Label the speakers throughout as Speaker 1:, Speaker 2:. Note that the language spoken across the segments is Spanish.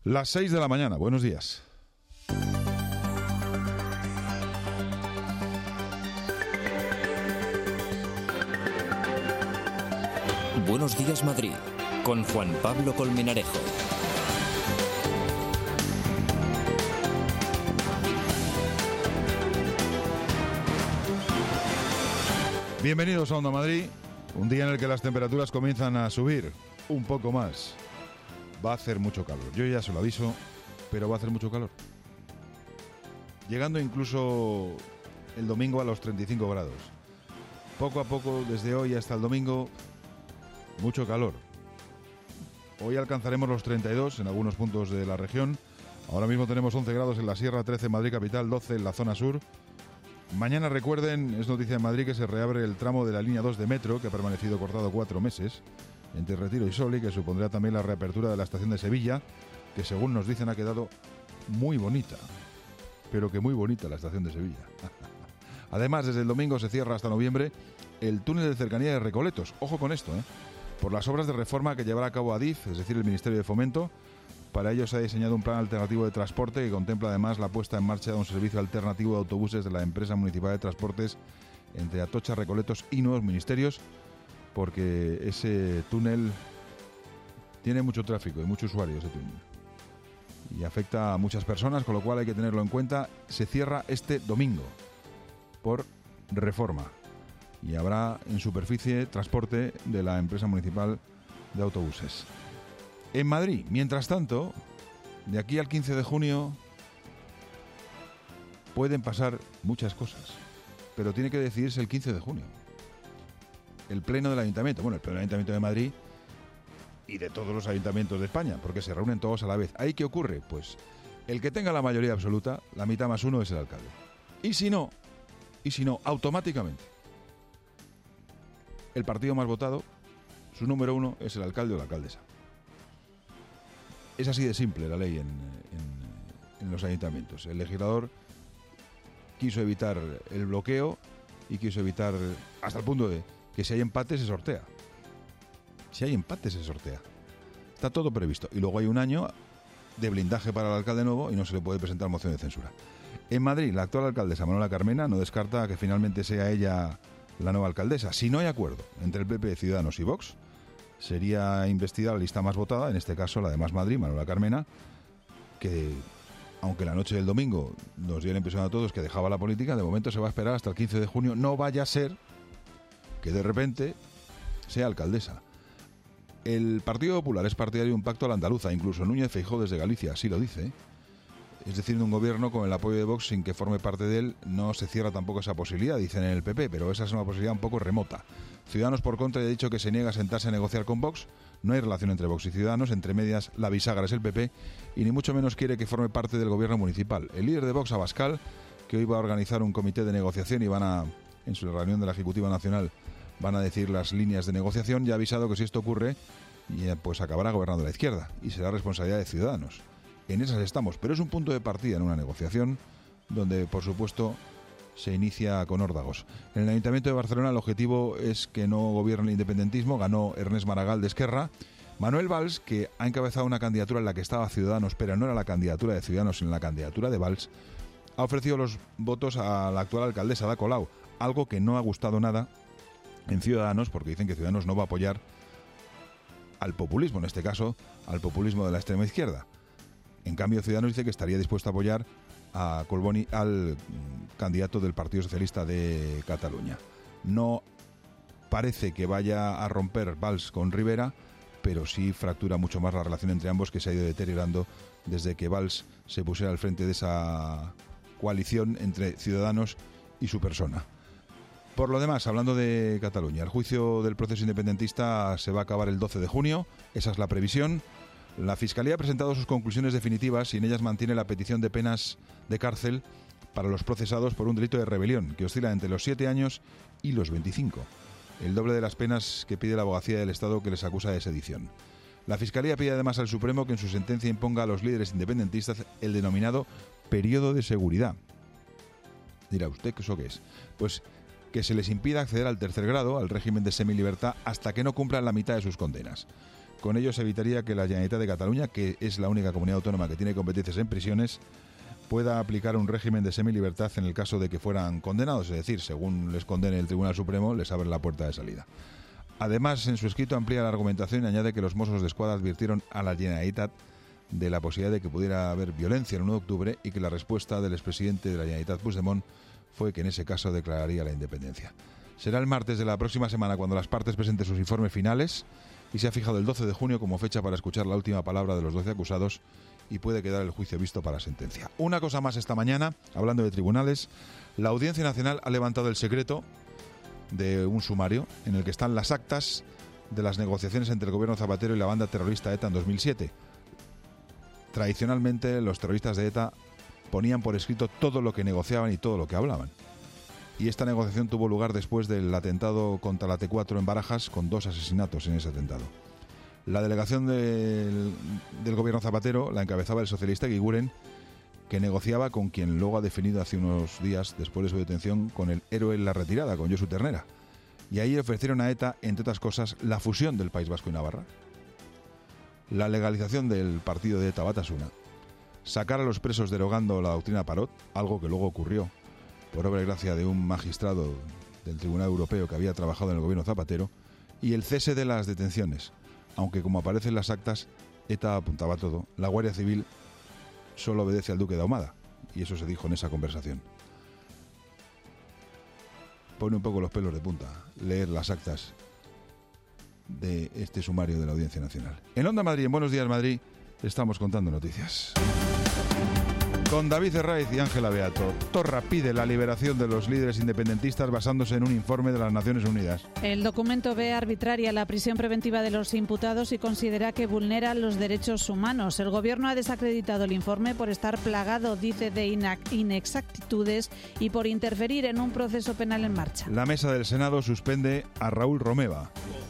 Speaker 1: Las 6 de la mañana, buenos días.
Speaker 2: Buenos días, Madrid, con Juan Pablo Colmenarejo.
Speaker 1: Bienvenidos a Onda Madrid, un día en el que las temperaturas comienzan a subir un poco más. Va a hacer mucho calor, yo ya se lo aviso, pero va a hacer mucho calor. Llegando incluso el domingo a los 35 grados. Poco a poco, desde hoy hasta el domingo, mucho calor. Hoy alcanzaremos los 32 en algunos puntos de la región. Ahora mismo tenemos 11 grados en la Sierra, 13 en Madrid capital, 12 en la zona sur. Mañana, recuerden, es noticia en Madrid que se reabre el tramo de la línea 2 de metro, que ha permanecido cortado 4 meses, entre Retiro y Soli, que supondrá también la reapertura de la estación de Sevilla, que según nos dicen ha quedado muy bonita. Pero que muy bonita la estación de Sevilla. Además, desde el domingo se cierra hasta noviembre el túnel de cercanía de Recoletos. Ojo con esto, por las obras de reforma que llevará a cabo ADIF, es decir, el Ministerio de Fomento. Para ello se ha diseñado un plan alternativo de transporte que contempla además la puesta en marcha de un servicio alternativo de autobuses de la empresa municipal de transportes entre Atocha, Recoletos y nuevos ministerios, porque ese túnel tiene mucho tráfico y mucho usuario, ese túnel, y afecta a muchas personas, con lo cual hay que tenerlo en cuenta. Se cierra este domingo por reforma y habrá en superficie transporte de la empresa municipal de autobuses. En Madrid, mientras tanto, de aquí al 15 de junio pueden pasar muchas cosas, pero tiene que decidirse el 15 de junio. El Pleno del Ayuntamiento, el Pleno del Ayuntamiento de Madrid y de todos los ayuntamientos de España, porque se reúnen todos a la vez. ¿Ahí qué ocurre? Pues el que tenga la mayoría absoluta, la mitad más uno, es el alcalde. Y si no, automáticamente, el partido más votado, su número uno, es el alcalde o la alcaldesa. Es así de simple la ley en los ayuntamientos. El legislador quiso evitar el bloqueo y quiso evitar, hasta el punto de que si hay empate se sortea. Si hay empate se sortea. Está todo previsto. Y luego hay un año de blindaje para el alcalde nuevo y no se le puede presentar moción de censura. En Madrid, la actual alcaldesa Manuela Carmena no descarta que finalmente sea ella la nueva alcaldesa. Si no hay acuerdo entre el PP, Ciudadanos y Vox, sería investida la lista más votada, en este caso la de Más Madrid, Manuela Carmena, que, aunque la noche del domingo nos dio la impresión a todos que dejaba la política, de momento se va a esperar hasta el 15 de junio. No vaya a ser que de repente sea alcaldesa. El Partido Popular es partidario de un pacto a la andaluza, incluso Núñez Feijóo desde Galicia así lo dice. Es decir, de un gobierno con el apoyo de Vox sin que forme parte de él. No se cierra tampoco esa posibilidad, dicen en el PP, pero esa es una posibilidad un poco remota. Ciudadanos, por contra, ha dicho que se niega a sentarse a negociar con Vox. No hay relación entre Vox y Ciudadanos, entre medias la bisagra es el PP, y ni mucho menos quiere que forme parte del gobierno municipal. El líder de Vox, Abascal, que hoy va a organizar un comité de negociación y en su reunión de la Ejecutiva Nacional, van a decir las líneas de negociación, ya ha avisado que si esto ocurre, pues acabará gobernando la izquierda y será responsabilidad de Ciudadanos. En esas estamos, pero es un punto de partida en una negociación donde, por supuesto, se inicia con órdagos. En el Ayuntamiento de Barcelona el objetivo es que no gobierne el independentismo. Ganó Ernest Maragall de Esquerra. Manuel Valls, que ha encabezado una candidatura en la que estaba Ciudadanos, pero no era la candidatura de Ciudadanos, sino la candidatura de Valls, ha ofrecido los votos a la actual alcaldesa Ada Colau, algo que no ha gustado nada en Ciudadanos, porque dicen que Ciudadanos no va a apoyar al populismo, en este caso al populismo de la extrema izquierda. En cambio, Ciudadanos dice que estaría dispuesto a apoyar a Collboni, al candidato del Partido Socialista de Cataluña. No parece que vaya a romper Valls con Rivera, pero sí fractura mucho más la relación entre ambos, que se ha ido deteriorando desde que Valls se pusiera al frente de esa coalición entre Ciudadanos y su persona. Por lo demás, hablando de Cataluña, el juicio del proceso independentista se va a acabar el 12 de junio, esa es la previsión. La Fiscalía ha presentado sus conclusiones definitivas y en ellas mantiene la petición de penas de cárcel para los procesados por un delito de rebelión, que oscila entre los 7 años y los 25, el doble de las penas que pide la abogacía del Estado que les acusa de sedición. La Fiscalía pide además al Supremo que en su sentencia imponga a los líderes independentistas el denominado periodo de seguridad. Dirá usted, ¿eso qué es? Pues que se les impida acceder al tercer grado, al régimen de semilibertad, hasta que no cumplan la mitad de sus condenas. Con ello se evitaría que la Generalitat de Cataluña, que es la única comunidad autónoma que tiene competencias en prisiones, pueda aplicar un régimen de semilibertad en el caso de que fueran condenados, es decir, según les condene el Tribunal Supremo, les abre la puerta de salida. Además, en su escrito amplía la argumentación y añade que los Mossos d'Esquadra advirtieron a la Generalitat de la posibilidad de que pudiera haber violencia el 1 de octubre y que la respuesta del expresidente de la Generalitat, Puigdemont, fue que en ese caso declararía la independencia. Será el martes de la próxima semana cuando las partes presenten sus informes finales y se ha fijado el 12 de junio como fecha para escuchar la última palabra de los 12 acusados y puede quedar el juicio visto para sentencia. Una cosa más esta mañana, hablando de tribunales, la Audiencia Nacional ha levantado el secreto de un sumario en el que están las actas de las negociaciones entre el gobierno Zapatero y la banda terrorista ETA en 2007. Tradicionalmente los terroristas de ETA ponían por escrito todo lo que negociaban y todo lo que hablaban. Y esta negociación tuvo lugar después del atentado contra la T4 en Barajas, con 2 asesinatos en ese atentado. La delegación del gobierno Zapatero la encabezaba el socialista Eguiguren, que negociaba con quien luego ha definido hace unos días, después de su detención, con el héroe en la retirada, con Josu Ternera. Y ahí ofrecieron a ETA, entre otras cosas, la fusión del País Vasco y Navarra, la legalización del partido de ETA Batasuna, sacar a los presos derogando la doctrina Parot, algo que luego ocurrió por obra y gracia de un magistrado del Tribunal Europeo que había trabajado en el gobierno Zapatero, y el cese de las detenciones, aunque como aparece en las actas, ETA apuntaba todo. La Guardia Civil solo obedece al duque de Ahumada, y eso se dijo en esa conversación. Pone un poco los pelos de punta leer las actas de este sumario de la Audiencia Nacional. En Onda Madrid, en Buenos Días Madrid, estamos contando noticias. Con David Herraiz y Ángela Beato. Torra pide la liberación de los líderes independentistas basándose en un informe de las Naciones Unidas.
Speaker 3: El documento ve arbitraria la prisión preventiva de los imputados y considera que vulnera los derechos humanos. El gobierno ha desacreditado el informe por estar plagado, dice, de inexactitudes y por interferir en un proceso penal en marcha.
Speaker 1: La mesa del Senado suspende a Raúl Romeva.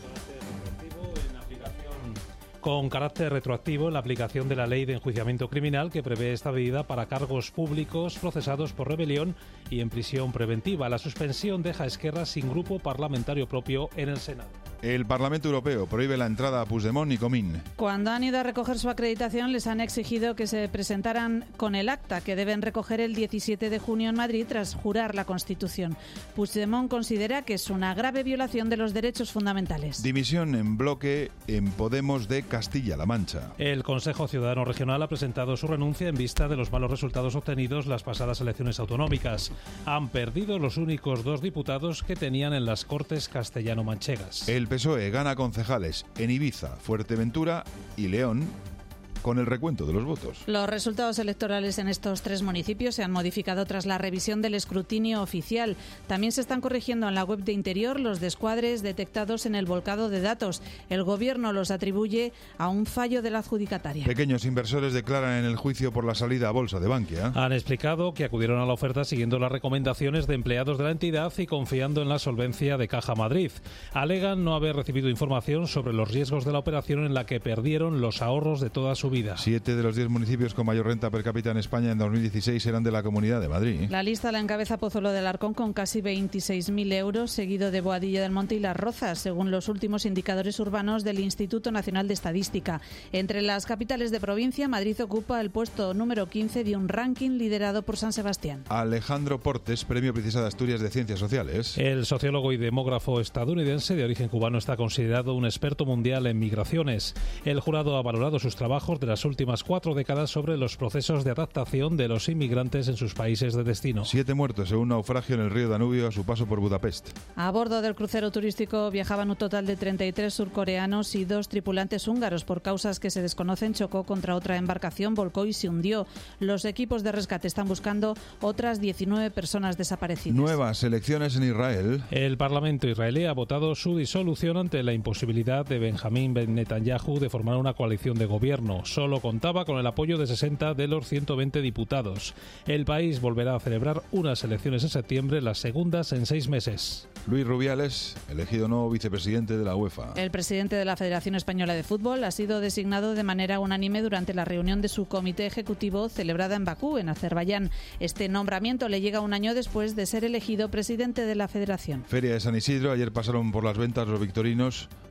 Speaker 4: Con carácter retroactivo en la aplicación de la Ley de Enjuiciamiento Criminal que prevé esta medida para cargos públicos procesados por rebelión y en prisión preventiva. La suspensión deja a Esquerra sin grupo parlamentario propio en el Senado.
Speaker 1: El Parlamento Europeo prohíbe la entrada a Puigdemont y Comín.
Speaker 3: Cuando han ido a recoger su acreditación, les han exigido que se presentaran con el acta que deben recoger el 17 de junio en Madrid tras jurar la Constitución. Puigdemont considera que es una grave violación de los derechos fundamentales.
Speaker 1: Dimisión en bloque en Podemos de Castilla-La Mancha.
Speaker 4: El Consejo Ciudadano Regional ha presentado su renuncia en vista de los malos resultados obtenidos las pasadas elecciones autonómicas. Han perdido los únicos 2 diputados que tenían en las Cortes castellano-manchegas.
Speaker 1: El PSOE gana concejales en Ibiza, Fuerteventura y León con el recuento de los votos.
Speaker 3: Los resultados electorales en estos 3 municipios se han modificado tras la revisión del escrutinio oficial. También se están corrigiendo en la web de Interior los descuadres detectados en el volcado de datos. El Gobierno los atribuye a un fallo de la adjudicataria.
Speaker 1: Pequeños inversores declaran en el juicio por la salida a bolsa de Bankia.
Speaker 4: Han explicado que acudieron a la oferta siguiendo las recomendaciones de empleados de la entidad y confiando en la solvencia de Caja Madrid. Alegan no haber recibido información sobre los riesgos de la operación en la que perdieron los ahorros de toda su vida.
Speaker 1: 7 de los 10 municipios con mayor renta per cápita en España en 2016 eran de la Comunidad de Madrid.
Speaker 3: La lista la encabeza Pozuelo del Arcón con casi 26.000 euros, seguido de Boadilla del Monte y Las Rozas, según los últimos indicadores urbanos del Instituto Nacional de Estadística. Entre las capitales de provincia, Madrid ocupa el puesto número 15 de un ranking liderado por San Sebastián.
Speaker 1: Alejandro Portes, Premio Princesa de Asturias de Ciencias Sociales.
Speaker 4: El sociólogo y demógrafo estadounidense de origen cubano está considerado un experto mundial en migraciones. El jurado ha valorado sus trabajos de las últimas 4 décadas sobre los procesos de adaptación de los inmigrantes en sus países de destino.
Speaker 1: 7 muertos en un naufragio en el río Danubio a su paso por Budapest.
Speaker 3: A bordo del crucero turístico viajaban un total de 33 surcoreanos y 2 tripulantes húngaros. Por causas que se desconocen, chocó contra otra embarcación, volcó y se hundió. Los equipos de rescate están buscando otras 19 personas desaparecidas.
Speaker 1: Nuevas elecciones en Israel.
Speaker 4: El Parlamento israelí ha votado su disolución ante la imposibilidad de Benjamín Netanyahu de formar una coalición de gobierno. Solo contaba con el apoyo de 60 de los 120 diputados. El país volverá a celebrar unas elecciones en septiembre, las segundas en 6 meses.
Speaker 1: Luis Rubiales, elegido nuevo vicepresidente de la UEFA.
Speaker 3: El presidente de la Federación Española de Fútbol ha sido designado de manera unánime durante la reunión de su comité ejecutivo celebrada en Bakú, en Azerbaiyán. Este nombramiento le llega un año después de ser elegido presidente de la Federación.
Speaker 1: Feria de San Isidro. Ayer pasaron por las ventas los victorinos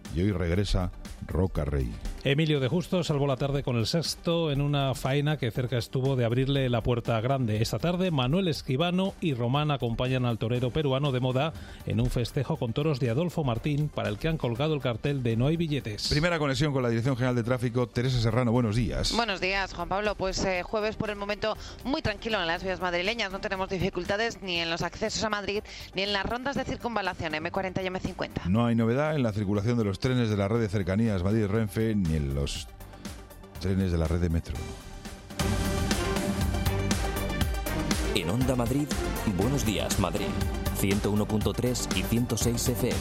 Speaker 1: y hoy regresa Roca Rey.
Speaker 4: Emilio de Justo salvó la tarde con el sexto en una faena que cerca estuvo de abrirle la puerta grande. Esta tarde Manuel Escribano y Román acompañan al torero peruano de moda en un festejo con toros de Adolfo Martín, para el que han colgado el cartel de "No hay billetes".
Speaker 1: Primera conexión con la Dirección General de Tráfico. Teresa Serrano, buenos días.
Speaker 5: Buenos días, Juan Pablo. Pues jueves por el momento muy tranquilo en las vías madrileñas. No tenemos dificultades ni en los accesos a Madrid ni en las rondas de circunvalación M40 y M50.
Speaker 1: No hay novedad en la circulación de los trenes de la red de cercanías Madrid-Renfe ni en los trenes de la red de metro.
Speaker 2: En Onda Madrid, Buenos Días Madrid, 101.3 y 106 FM.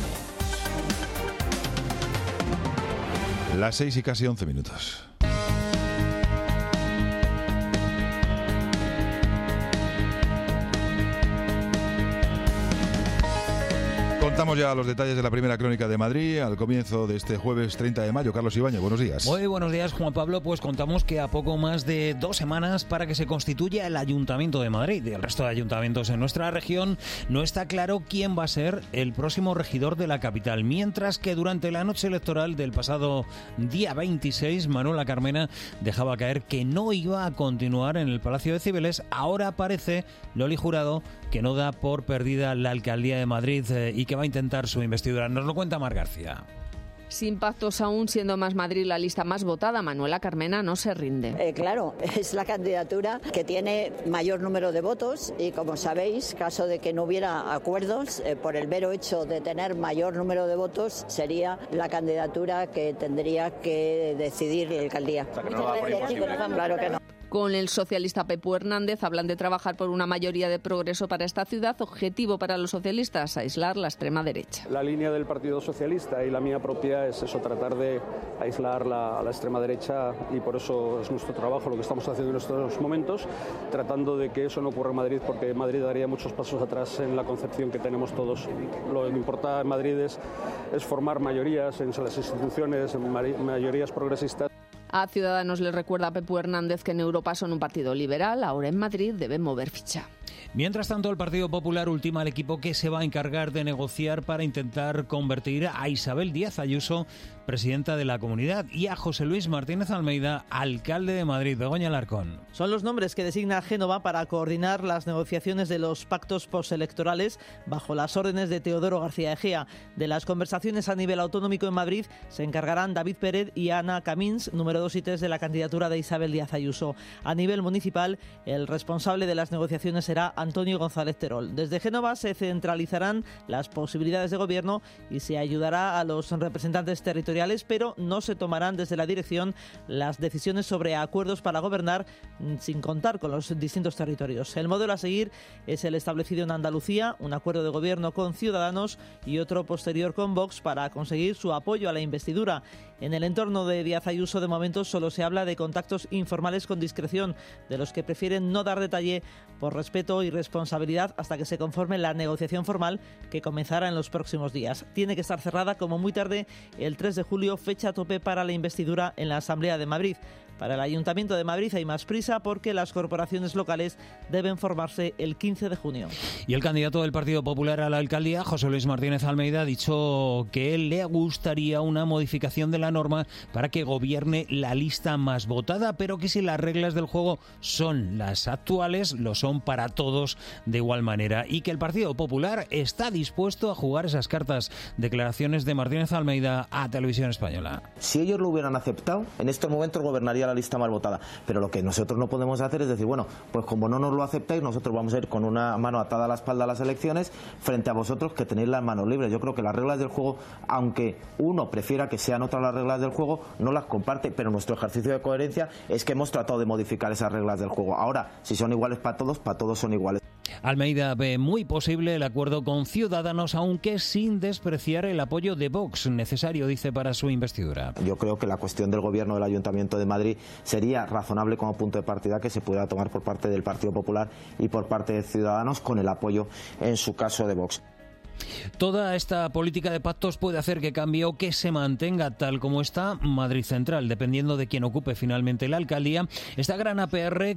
Speaker 1: Las 6 y casi 11 minutos. Contamos ya los detalles de la primera crónica de Madrid al comienzo de este jueves 30 de mayo. Carlos Ibáñez, buenos días.
Speaker 6: Muy buenos días, Juan Pablo. Pues contamos que a poco más de 2 semanas para que se constituya el Ayuntamiento de Madrid y el resto de ayuntamientos en nuestra región, no está claro quién va a ser el próximo regidor de la capital. Mientras que durante la noche electoral del pasado día 26, Manuela Carmena dejaba caer que no iba a continuar en el Palacio de Cibeles. Ahora parece, Loli Jurado, que no da por perdida la alcaldía de Madrid y que va a intentar su investidura. Nos lo cuenta Mar García.
Speaker 7: Sin pactos aún, siendo Más Madrid la lista más votada, Manuela Carmena no se rinde.
Speaker 8: Claro, es la candidatura que tiene mayor número de votos y, como sabéis, caso de que no hubiera acuerdos, por el mero hecho de tener mayor número de votos, sería la candidatura que tendría que decidir la alcaldía.
Speaker 6: O sea, que no va por imposible.
Speaker 8: Claro que no.
Speaker 7: Con el socialista Pepu Hernández hablan de trabajar por una mayoría de progreso para esta ciudad, objetivo para los socialistas, aislar la extrema derecha.
Speaker 9: La línea del Partido Socialista y la mía propia es eso, tratar de aislar a la extrema derecha, y por eso es nuestro trabajo, lo que estamos haciendo en estos momentos, tratando de que eso no ocurra en Madrid, porque Madrid daría muchos pasos atrás en la concepción que tenemos todos. Lo que importa en Madrid es formar mayorías en las instituciones, mayorías progresistas.
Speaker 7: A Ciudadanos les recuerda a Pepu Hernández que en Europa son un partido liberal, ahora en Madrid deben mover ficha.
Speaker 6: Mientras tanto, el Partido Popular ultima al equipo que se va a encargar de negociar para intentar convertir a Isabel Díaz Ayuso presidenta de la Comunidad y a José Luis Martínez Almeida alcalde de Madrid. Begoña Alarcón.
Speaker 10: Son los nombres que designa Génova para coordinar las negociaciones de los pactos postelectorales bajo las órdenes de Teodoro García Egea. De las conversaciones a nivel autonómico en Madrid se encargarán David Pérez y Ana Camins, número 2 y 3 de la candidatura de Isabel Díaz Ayuso. A nivel municipal, el responsable de las negociaciones será Antonio González Terol. Desde Génova se centralizarán las posibilidades de gobierno y se ayudará a los representantes territoriales, pero no se tomarán desde la dirección las decisiones sobre acuerdos para gobernar sin contar con los distintos territorios. El modelo a seguir es el establecido en Andalucía, un acuerdo de gobierno con Ciudadanos y otro posterior con Vox para conseguir su apoyo a la investidura. En el entorno de Díaz Ayuso, de momento, solo se habla de contactos informales con discreción, de los que prefieren no dar detalle por respeto y responsabilidad hasta que se conforme la negociación formal que comenzará en los próximos días. Tiene que estar cerrada como muy tarde el 3 de julio, fecha tope para la investidura en la Asamblea de Madrid. Para el Ayuntamiento de Madrid hay más prisa porque las corporaciones locales deben formarse el 15 de junio.
Speaker 6: Y el candidato del Partido Popular a la alcaldía, José Luis Martínez Almeida, ha dicho que él le gustaría una modificación de la norma para que gobierne la lista más votada, pero que si las reglas del juego son las actuales, lo son para todos de igual manera, y que el Partido Popular está dispuesto a jugar esas cartas. Declaraciones de Martínez Almeida a Televisión Española.
Speaker 11: Si ellos lo hubieran aceptado, en estos momentos gobernaría la lista más votada, pero lo que nosotros no podemos hacer es decir, bueno, pues como no nos lo aceptáis, nosotros vamos a ir con una mano atada a la espalda a las elecciones frente a vosotros que tenéis las manos libres. Yo creo que las reglas del juego, aunque uno prefiera que sean otras las reglas del juego, no las comparte, pero nuestro ejercicio de coherencia es que hemos tratado de modificar esas reglas del juego. Ahora, si son iguales para todos son iguales.
Speaker 6: Almeida ve muy posible el acuerdo con Ciudadanos, aunque sin despreciar el apoyo de Vox, necesario, dice, para su investidura.
Speaker 11: Yo creo que la cuestión del gobierno del Ayuntamiento de Madrid sería razonable como punto de partida que se pudiera tomar por parte del Partido Popular y por parte de Ciudadanos, con el apoyo, en su caso, de Vox.
Speaker 6: Toda esta política de pactos puede hacer que cambie o que se mantenga tal como está Madrid Central, dependiendo de quién ocupe finalmente la alcaldía. Esta gran APR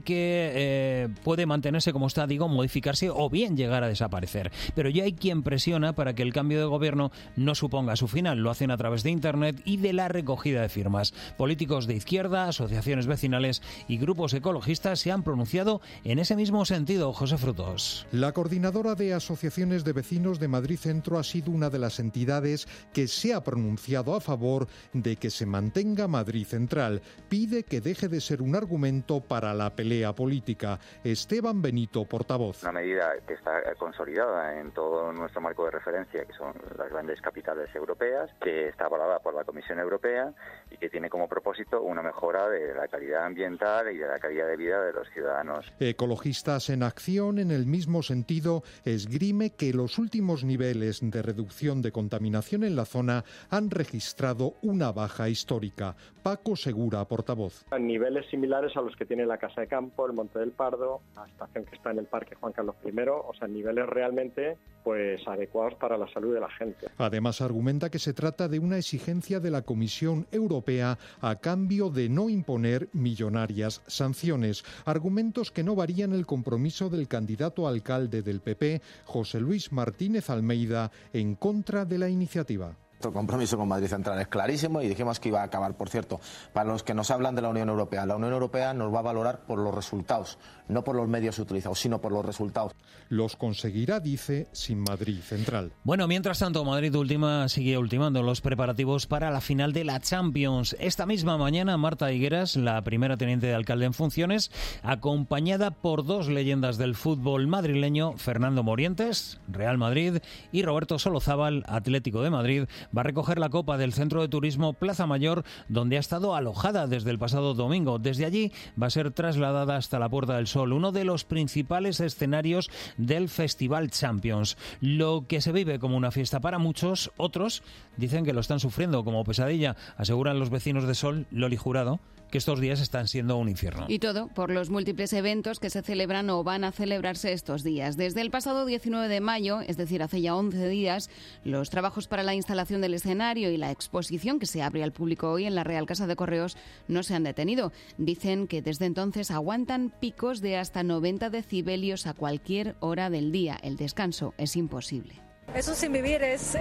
Speaker 6: que puede mantenerse como está, modificarse o bien llegar a desaparecer. Pero ya hay quien presiona para que el cambio de gobierno no suponga su final. Lo hacen a través de Internet y de la recogida de firmas. Políticos de izquierda, asociaciones vecinales y grupos ecologistas se han pronunciado en ese mismo sentido. José Frutos.
Speaker 12: La coordinadora de asociaciones de vecinos de Madrid Centro ha sido una de las entidades que se ha pronunciado a favor de que se mantenga Madrid Central. Pide que deje de ser un argumento para la pelea política. Esteban Benito, portavoz.
Speaker 13: Una medida que está consolidada en todo nuestro marco de referencia, que son las grandes capitales europeas, que está avalada por la Comisión Europea y que tiene como propósito una mejora de la calidad ambiental y de la calidad de vida de los ciudadanos.
Speaker 12: Ecologistas en Acción, en el mismo sentido, esgrime que los últimos niveles de reducción de contaminación en la zona han registrado una baja histórica. Paco Segura, portavoz.
Speaker 14: A niveles similares a los que tiene la Casa de Campo, el Monte del Pardo, la estación que está en el Parque Juan Carlos I, niveles realmente adecuados para la salud de la gente.
Speaker 12: Además, argumenta que se trata de una exigencia de la Comisión Europea a cambio de no imponer millonarias sanciones. Argumentos que no varían el compromiso del candidato a alcalde del PP, José Luis Martínez Almeida, en contra de la iniciativa.
Speaker 11: Nuestro compromiso con Madrid Central es clarísimo y dijimos que iba a acabar. Por cierto, para los que nos hablan de la Unión Europea nos va a valorar por los resultados, no por los medios utilizados, sino por los resultados.
Speaker 12: Los conseguirá, dice, sin Madrid Central.
Speaker 6: Bueno, mientras tanto, Madrid sigue ultimando los preparativos para la final de la Champions. Esta misma mañana, Marta Higueras, la primera teniente de alcalde en funciones, acompañada por dos leyendas del fútbol madrileño, Fernando Morientes, Real Madrid, y Roberto Solozábal, Atlético de Madrid, va a recoger la copa del Centro de Turismo Plaza Mayor, donde ha estado alojada desde el pasado domingo. Desde allí va a ser trasladada hasta la Puerta del Sol, uno de los principales escenarios del Festival Champions. Lo que se vive como una fiesta para muchos, otros dicen que lo están sufriendo como pesadilla. Aseguran los vecinos de Sol, Loli Jurado, que estos días están siendo un infierno.
Speaker 15: Y todo por los múltiples eventos que se celebran o van a celebrarse estos días. Desde el pasado 19 de mayo, es decir, hace ya 11 días, los trabajos para la instalación del escenario y la exposición que se abre al público hoy en la Real Casa de Correos no se han detenido. Dicen que desde entonces aguantan picos de hasta 90 decibelios a cualquier hora del día. El descanso es imposible.
Speaker 16: Es un sinvivir,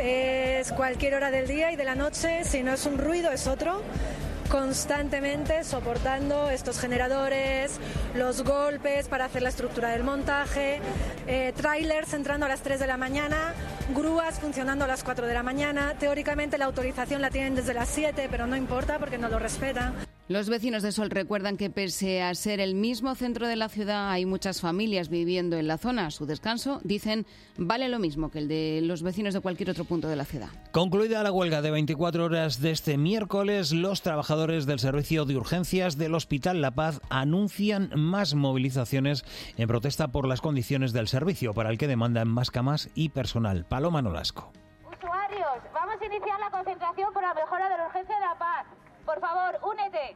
Speaker 16: es cualquier hora del día y de la noche. Si no es un ruido, es otro. Constantemente soportando estos generadores, los golpes para hacer la estructura del montaje, trailers entrando a las 3 de la mañana, grúas funcionando a las 4 de la mañana. Teóricamente la autorización la tienen desde las 7, pero no importa porque no lo respetan.
Speaker 15: Los vecinos de Sol recuerdan que pese a ser el mismo centro de la ciudad, hay muchas familias viviendo en la zona. Su descanso, dicen, vale lo mismo que el de los vecinos de cualquier otro punto de la ciudad.
Speaker 6: Concluida la huelga de 24 horas de este miércoles, los trabajadores del servicio de urgencias del Hospital La Paz anuncian más movilizaciones en protesta por las condiciones del servicio, para el que demandan más camas y personal. Paloma Nolasco.
Speaker 17: Usuarios, vamos a iniciar la concentración por la mejora de la urgencia de La Paz. Por favor, únete.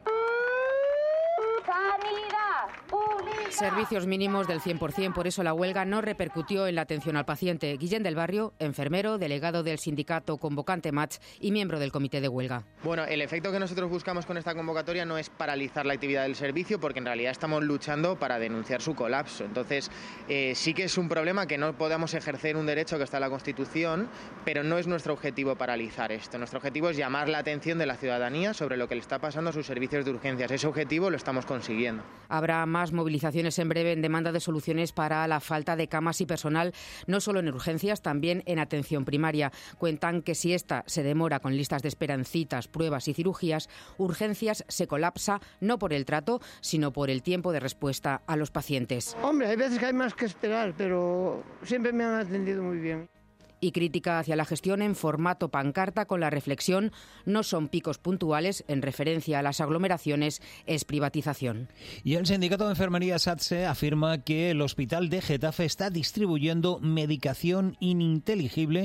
Speaker 17: ¡Sanidad pública!
Speaker 18: Servicios mínimos del 100%, por eso la huelga no repercutió en la atención al paciente. Guillén del Barrio, enfermero, delegado del sindicato convocante MATS y miembro del comité de huelga.
Speaker 19: Bueno, el efecto que nosotros buscamos con esta convocatoria no es paralizar la actividad del servicio, porque en realidad estamos luchando para denunciar su colapso. Entonces, sí que es un problema que no podamos ejercer un derecho que está en la Constitución, pero no es nuestro objetivo paralizar esto. Nuestro objetivo es llamar la atención de la ciudadanía sobre lo que le está pasando a sus servicios de urgencias. Ese objetivo lo estamos consiguiendo.
Speaker 18: Habrá más movilizaciones en breve en demanda de soluciones para la falta de camas y personal, no solo en urgencias, también en atención primaria. Cuentan que si esta se demora con listas de espera en citas, pruebas y cirugías, urgencias se colapsa no por el trato, sino por el tiempo de respuesta a los pacientes.
Speaker 20: Hombre, hay veces que hay más que esperar, pero siempre me han atendido muy bien.
Speaker 18: Y crítica hacia la gestión en formato pancarta con la reflexión: no son picos puntuales, en referencia a las aglomeraciones, es privatización.
Speaker 6: Y el sindicato de enfermería SATSE afirma que el hospital de Getafe está distribuyendo medicación ininteligible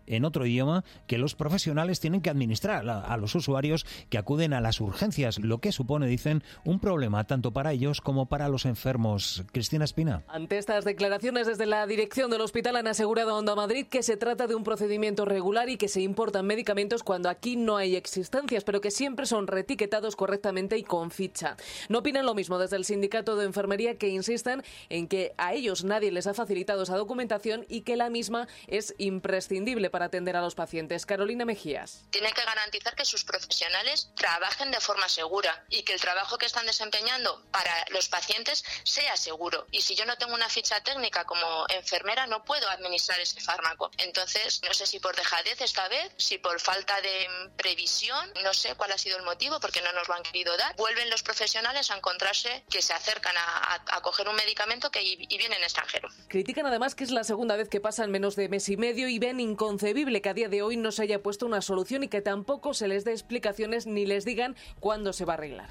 Speaker 6: en otro idioma que los profesionales tienen que administrar a los usuarios que acuden a las urgencias, lo que supone, dicen, un problema tanto para ellos como para los enfermos. Cristina Espina.
Speaker 21: Ante estas declaraciones, desde la dirección del hospital han asegurado a Onda Madrid que se trata de un procedimiento regular y que se importan medicamentos cuando aquí no hay existencias, pero que siempre son reetiquetados correctamente y con ficha. No opinan lo mismo desde el sindicato de enfermería, que insisten en que a ellos nadie les ha facilitado esa documentación y que la misma es imprescindible para atender a los pacientes. Carolina Mejías.
Speaker 22: Tiene que garantizar que sus profesionales trabajen de forma segura y que el trabajo que están desempeñando para los pacientes sea seguro. Y si yo no tengo una ficha técnica como enfermera, no puedo administrar ese fármaco. Entonces, no sé si por dejadez esta vez, si por falta de previsión, no sé cuál ha sido el motivo, porque no nos lo han querido dar. Vuelven los profesionales a encontrarse que se acercan a coger un medicamento y vienen extranjero.
Speaker 21: Critican además que es la segunda vez que pasa en menos de mes y medio y ven inconcebible que a día de hoy no se haya puesto una solución y que tampoco se les dé explicaciones ni les digan cuándo se va a arreglar.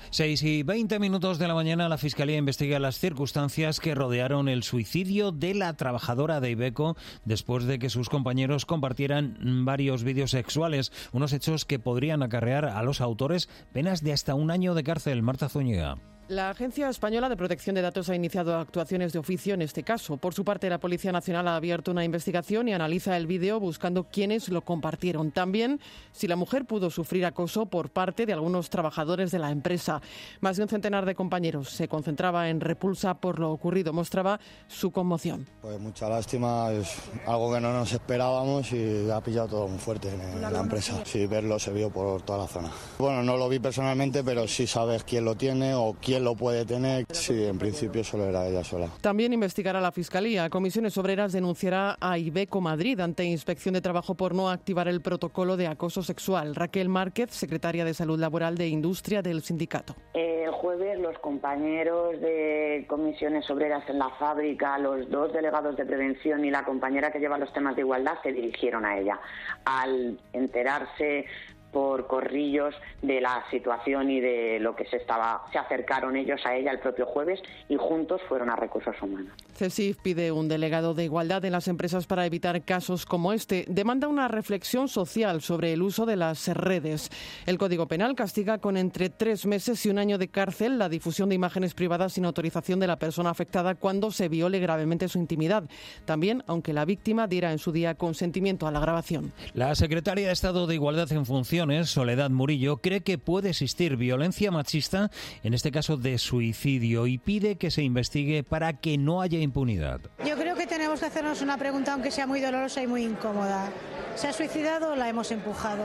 Speaker 6: 6:20 de la mañana, la Fiscalía investiga las circunstancias que rodearon el suicidio de la trabajadora de Iveco después de que sus compañeros compartieran varios vídeos sexuales, unos hechos que podrían acarrear a los autores penas de hasta 1 año de cárcel. Marta Zúñiga.
Speaker 23: La Agencia Española de Protección de Datos ha iniciado actuaciones de oficio en este caso. Por su parte, la Policía Nacional ha abierto una investigación y analiza el vídeo buscando quiénes lo compartieron. También si la mujer pudo sufrir acoso por parte de algunos trabajadores de la empresa. Más de un centenar de compañeros se concentraba en repulsa por lo ocurrido. Mostraba su conmoción.
Speaker 24: Pues mucha lástima, es algo que no nos esperábamos y ha pillado todo muy fuerte en la empresa. Sí, verlo se vio por toda la zona. Bueno, no lo vi personalmente, pero sí sabes quién lo tiene o quién lo puede tener. Sí, en principio solo era ella sola.
Speaker 23: También investigará la Fiscalía. Comisiones Obreras denunciará a Iveco Madrid ante Inspección de Trabajo por no activar el protocolo de acoso sexual. Raquel Márquez, secretaria de Salud Laboral de Industria del sindicato.
Speaker 25: El jueves los compañeros de Comisiones Obreras en la fábrica, los 2 delegados de prevención y la compañera que lleva los temas de igualdad se dirigieron a ella. Al enterarse por corrillos de la situación y de lo que se acercaron ellos a ella el propio jueves y juntos fueron a Recursos Humanos.
Speaker 23: CESIF pide un delegado de igualdad en las empresas para evitar casos como este. Demanda una reflexión social sobre el uso de las redes. El Código Penal castiga con entre 3 meses y 1 año de cárcel la difusión de imágenes privadas sin autorización de la persona afectada cuando se viole gravemente su intimidad. También, aunque la víctima diera en su día consentimiento a la grabación.
Speaker 6: La secretaria de Estado de Igualdad en funciones, Soledad Murillo, cree que puede existir violencia machista, en este caso de suicidio, y pide que se investigue para que no haya impunidad.
Speaker 26: Yo creo que tenemos que hacernos una pregunta, aunque sea muy dolorosa y muy incómoda. ¿Se ha suicidado o la hemos empujado?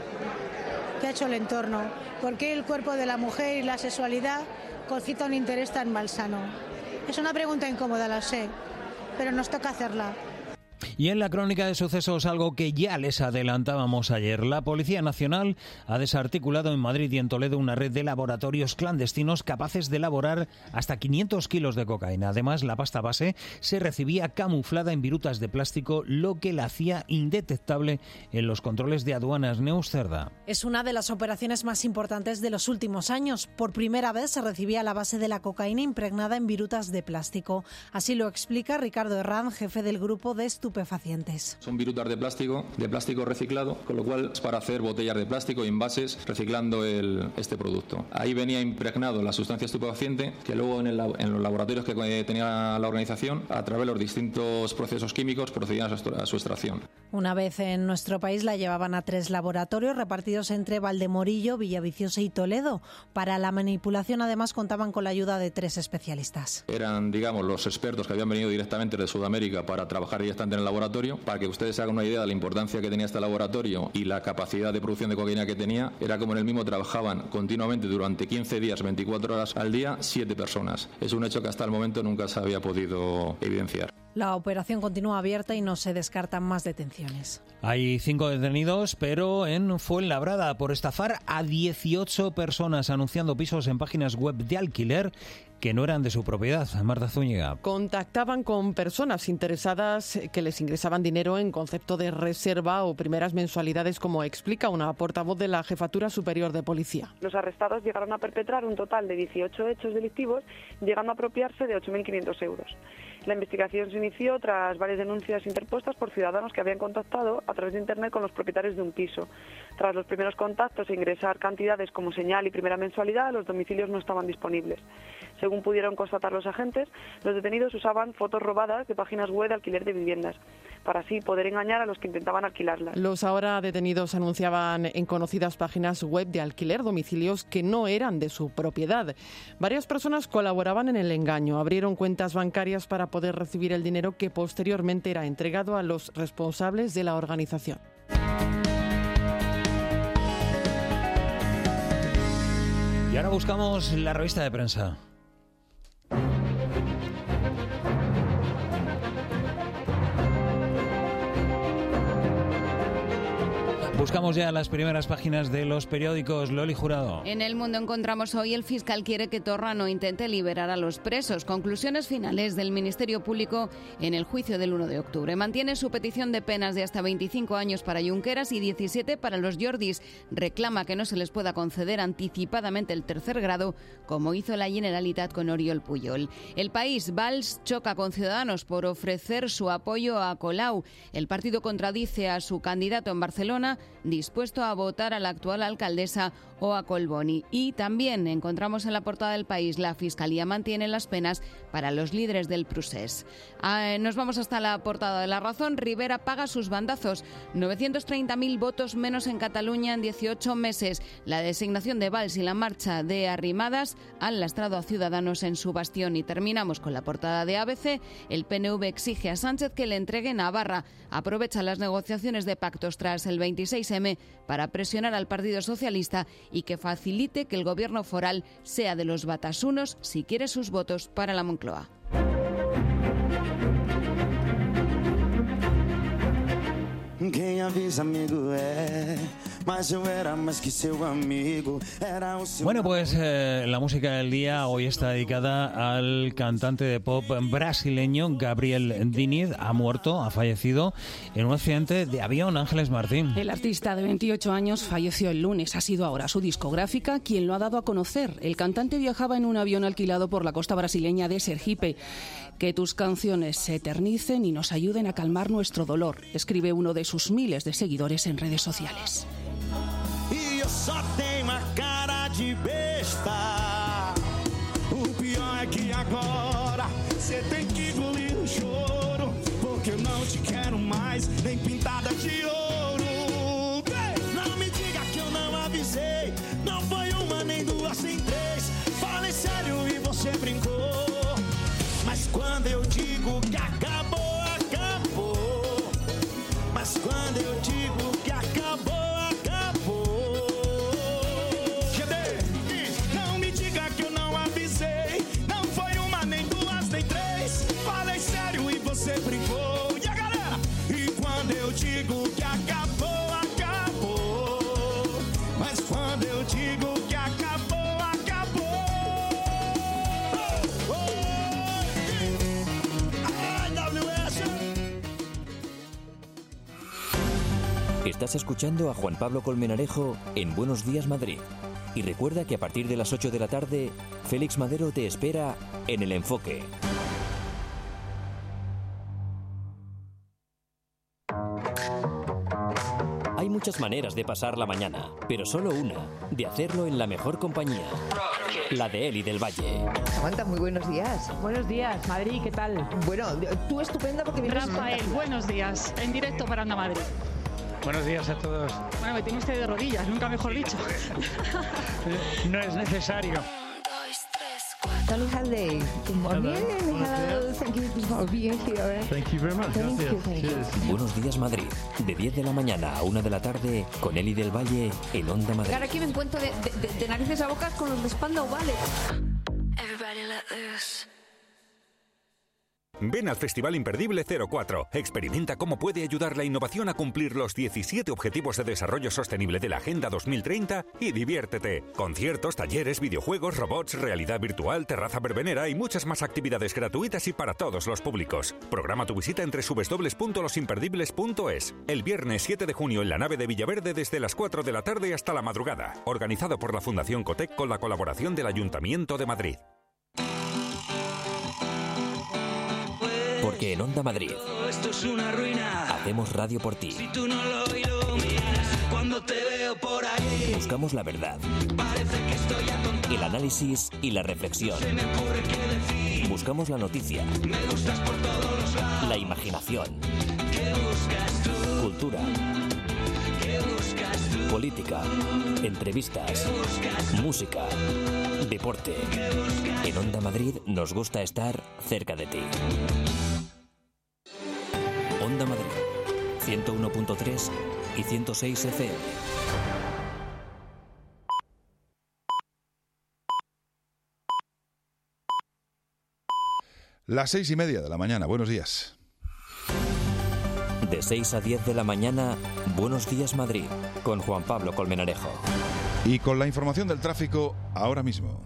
Speaker 26: ¿Qué ha hecho el entorno? ¿Por qué el cuerpo de la mujer y la sexualidad concita un interés tan malsano? Es una pregunta incómoda, la sé, pero nos toca hacerla.
Speaker 6: Y en la crónica de sucesos, algo que ya les adelantábamos ayer. La Policía Nacional ha desarticulado en Madrid y en Toledo una red de laboratorios clandestinos capaces de elaborar hasta 500 kilos de cocaína. Además, la pasta base se recibía camuflada en virutas de plástico, lo que la hacía indetectable en los controles de aduanas. Neus Cerda.
Speaker 27: Es una de las operaciones más importantes de los últimos años. Por primera vez se recibía la base de la cocaína impregnada en virutas de plástico. Así lo explica Ricardo Herrán, jefe del grupo de estupefacientes.
Speaker 28: Son virutas de plástico reciclado, con lo cual es para hacer botellas de plástico y envases reciclando este producto. Ahí venía impregnado la sustancia estupefaciente que luego en los laboratorios que tenía la organización, a través de los distintos procesos químicos, procedían a su extracción.
Speaker 27: Una vez en nuestro país la llevaban a 3 laboratorios repartidos entre Valdemorillo, Villaviciosa y Toledo. Para la manipulación además contaban con la ayuda de 3 especialistas.
Speaker 28: Eran, digamos, los expertos que habían venido directamente de Sudamérica para trabajar directamente en el laboratorio. Para que ustedes se hagan una idea de la importancia que tenía este laboratorio y la capacidad de producción de cocaína que tenía, era como en el mismo trabajaban continuamente durante 15 días, 24 horas al día, 7 personas. Es un hecho que hasta el momento nunca se había podido evidenciar.
Speaker 27: La operación continúa abierta y no se descartan más detenciones.
Speaker 6: Hay 5 detenidos, pero en Fuenlabrada por estafar a 18 personas anunciando pisos en páginas web de alquiler que no eran de su propiedad. Marta Zúñiga.
Speaker 23: Contactaban con personas interesadas que les ingresaban dinero en concepto de reserva o primeras mensualidades, como explica una portavoz de la Jefatura Superior de Policía.
Speaker 1: Los arrestados llegaron a perpetrar un total de 18 hechos delictivos, llegando a apropiarse de 8.500 euros. La investigación se inició tras varias denuncias interpuestas por ciudadanos que habían contactado a través de Internet con los propietarios de un piso. Tras los primeros contactos e ingresar cantidades como señal y primera mensualidad, los domicilios no estaban disponibles. Según pudieron constatar los agentes, los detenidos usaban fotos robadas de páginas web de alquiler de viviendas, para así poder engañar a los que intentaban alquilarlas.
Speaker 23: Los ahora detenidos anunciaban en conocidas páginas web de alquiler domicilios que no eran de su propiedad. Varias personas colaboraban en el engaño, abrieron cuentas bancarias para poder recibir el dinero que posteriormente era entregado a los responsables de la organización.
Speaker 6: Y ahora buscamos la revista de prensa. Buscamos ya las primeras páginas de los periódicos. Loli Jurado.
Speaker 15: En El Mundo encontramos hoy: el fiscal quiere que Torra no intente liberar a los presos. Conclusiones finales del Ministerio Público en el juicio del 1 de octubre. Mantiene su petición de penas de hasta 25 años para Junqueras y 17 para los Jordis. Reclama que no se les pueda conceder anticipadamente el tercer grado, como hizo la Generalitat con Oriol Pujol. El País: Valls choca con Ciudadanos por ofrecer su apoyo a Colau. El partido contradice a su candidato en Barcelona, dispuesto a votar a la actual alcaldesa o a Collboni. Y también encontramos en la portada del País: la Fiscalía mantiene las penas para los líderes del Procés. Nos vamos hasta la portada de La Razón. Rivera paga sus bandazos. 930.000 votos menos en Cataluña en 18 meses. La designación de Valls y la marcha de Arrimadas han lastrado a Ciudadanos en su bastión. Y terminamos con la portada de ABC. El PNV exige a Sánchez que le entregue Navarra. Aprovecha las negociaciones de pactos tras el 26M para presionar al Partido Socialista y que facilite que el gobierno foral sea de los batasunos si quiere sus votos para la Moncloa.
Speaker 6: Bueno, pues la música del día hoy está dedicada al cantante de pop brasileño Gabriel Diniz. Ha muerto, ha fallecido en un accidente de avión. Ángeles Martín.
Speaker 2: El artista de 28 años falleció el lunes. Ha sido ahora su discográfica quien lo ha dado a conocer. El cantante viajaba en un avión alquilado por la costa brasileña de Sergipe. Que tus canciones se eternicen y nos ayuden a calmar nuestro dolor, escribe uno de sus miles de seguidores en redes sociales.
Speaker 3: E eu só tenho a cara de besta. O pior é que agora você tem que engolir o choro, porque eu não te quero mais nem pintada de ouro. Não me diga que eu não avisei. Não foi uma, nem duas, nem três. Falei sério e você brincou. Mas quando eu digo que acabou, acabou. Mas quando eu digo que acabou, acabou. Cadê? Não me diga que eu não avisei. Não foi uma, nem duas, nem três. Falei sério e você brincou. E a galera? E quando eu digo que acabou, acabou. Mas quando eu digo que acabou, acabou.
Speaker 4: Estás escuchando a Juan Pablo Colmenarejo en Buenos Días Madrid. Y recuerda que a partir de las 8 de la tarde, Félix Madero te espera en El Enfoque. Hay muchas maneras de pasar la mañana, pero solo una, de hacerlo en la mejor compañía. La de Eli del Valle.
Speaker 5: Samantha, muy buenos días.
Speaker 7: Buenos días, Madrid, ¿qué tal?
Speaker 5: Bueno, tú estupenda porque vienes...
Speaker 7: Rafael, buenos días, en directo para Onda Madrid.
Speaker 8: Buenos días a todos.
Speaker 7: Bueno, me tiene usted de rodillas, nunca mejor dicho.
Speaker 8: No es necesario.
Speaker 5: Tony Halliday, good morning. Hello, thank you for being here.
Speaker 8: Thank you very much.
Speaker 5: Thank you.
Speaker 4: Buenos días Madrid, de 10 de la mañana a 1 de la tarde, con Eli del Valle en Onda Madrid.
Speaker 5: Ahora aquí me encuentro de narices a bocas con los de espalda ovales.
Speaker 9: Ven al Festival Imperdible 04. Experimenta cómo puede ayudar la innovación a cumplir los 17 Objetivos de Desarrollo Sostenible de la Agenda 2030 y diviértete. Conciertos, talleres, videojuegos, robots, realidad virtual, terraza verbenera y muchas más actividades gratuitas y para todos los públicos. Programa tu visita en www.losimperdibles.es. El viernes 7 de junio en la nave de Villaverde desde las 4 de la tarde hasta la madrugada. Organizado por la Fundación Cotec con la colaboración del Ayuntamiento de Madrid.
Speaker 4: Porque en Onda Madrid
Speaker 3: Esto es una ruina.
Speaker 4: hacemos radio por ti.
Speaker 3: Si tú no lo iluminas, cuando te veo por ahí,
Speaker 4: Buscamos la verdad,
Speaker 3: parece que estoy atontado.
Speaker 4: el análisis y la reflexión.
Speaker 3: Se me ocurre qué decir.
Speaker 4: Buscamos la noticia,
Speaker 3: Me gustas por todos los lados.
Speaker 4: la imaginación,
Speaker 3: ¿Qué buscas tú?
Speaker 4: cultura,
Speaker 3: ¿Qué buscas tú?
Speaker 4: política, entrevistas, música, deporte. En Onda Madrid nos gusta estar cerca de ti. Onda Madrid, 101.3 y 106 FM.
Speaker 10: Las 6:30 de la mañana. Buenos días.
Speaker 4: De 6 a 10 de la mañana, Buenos Días Madrid, con Juan Pablo Colmenarejo.
Speaker 10: Y con la información del tráfico ahora mismo.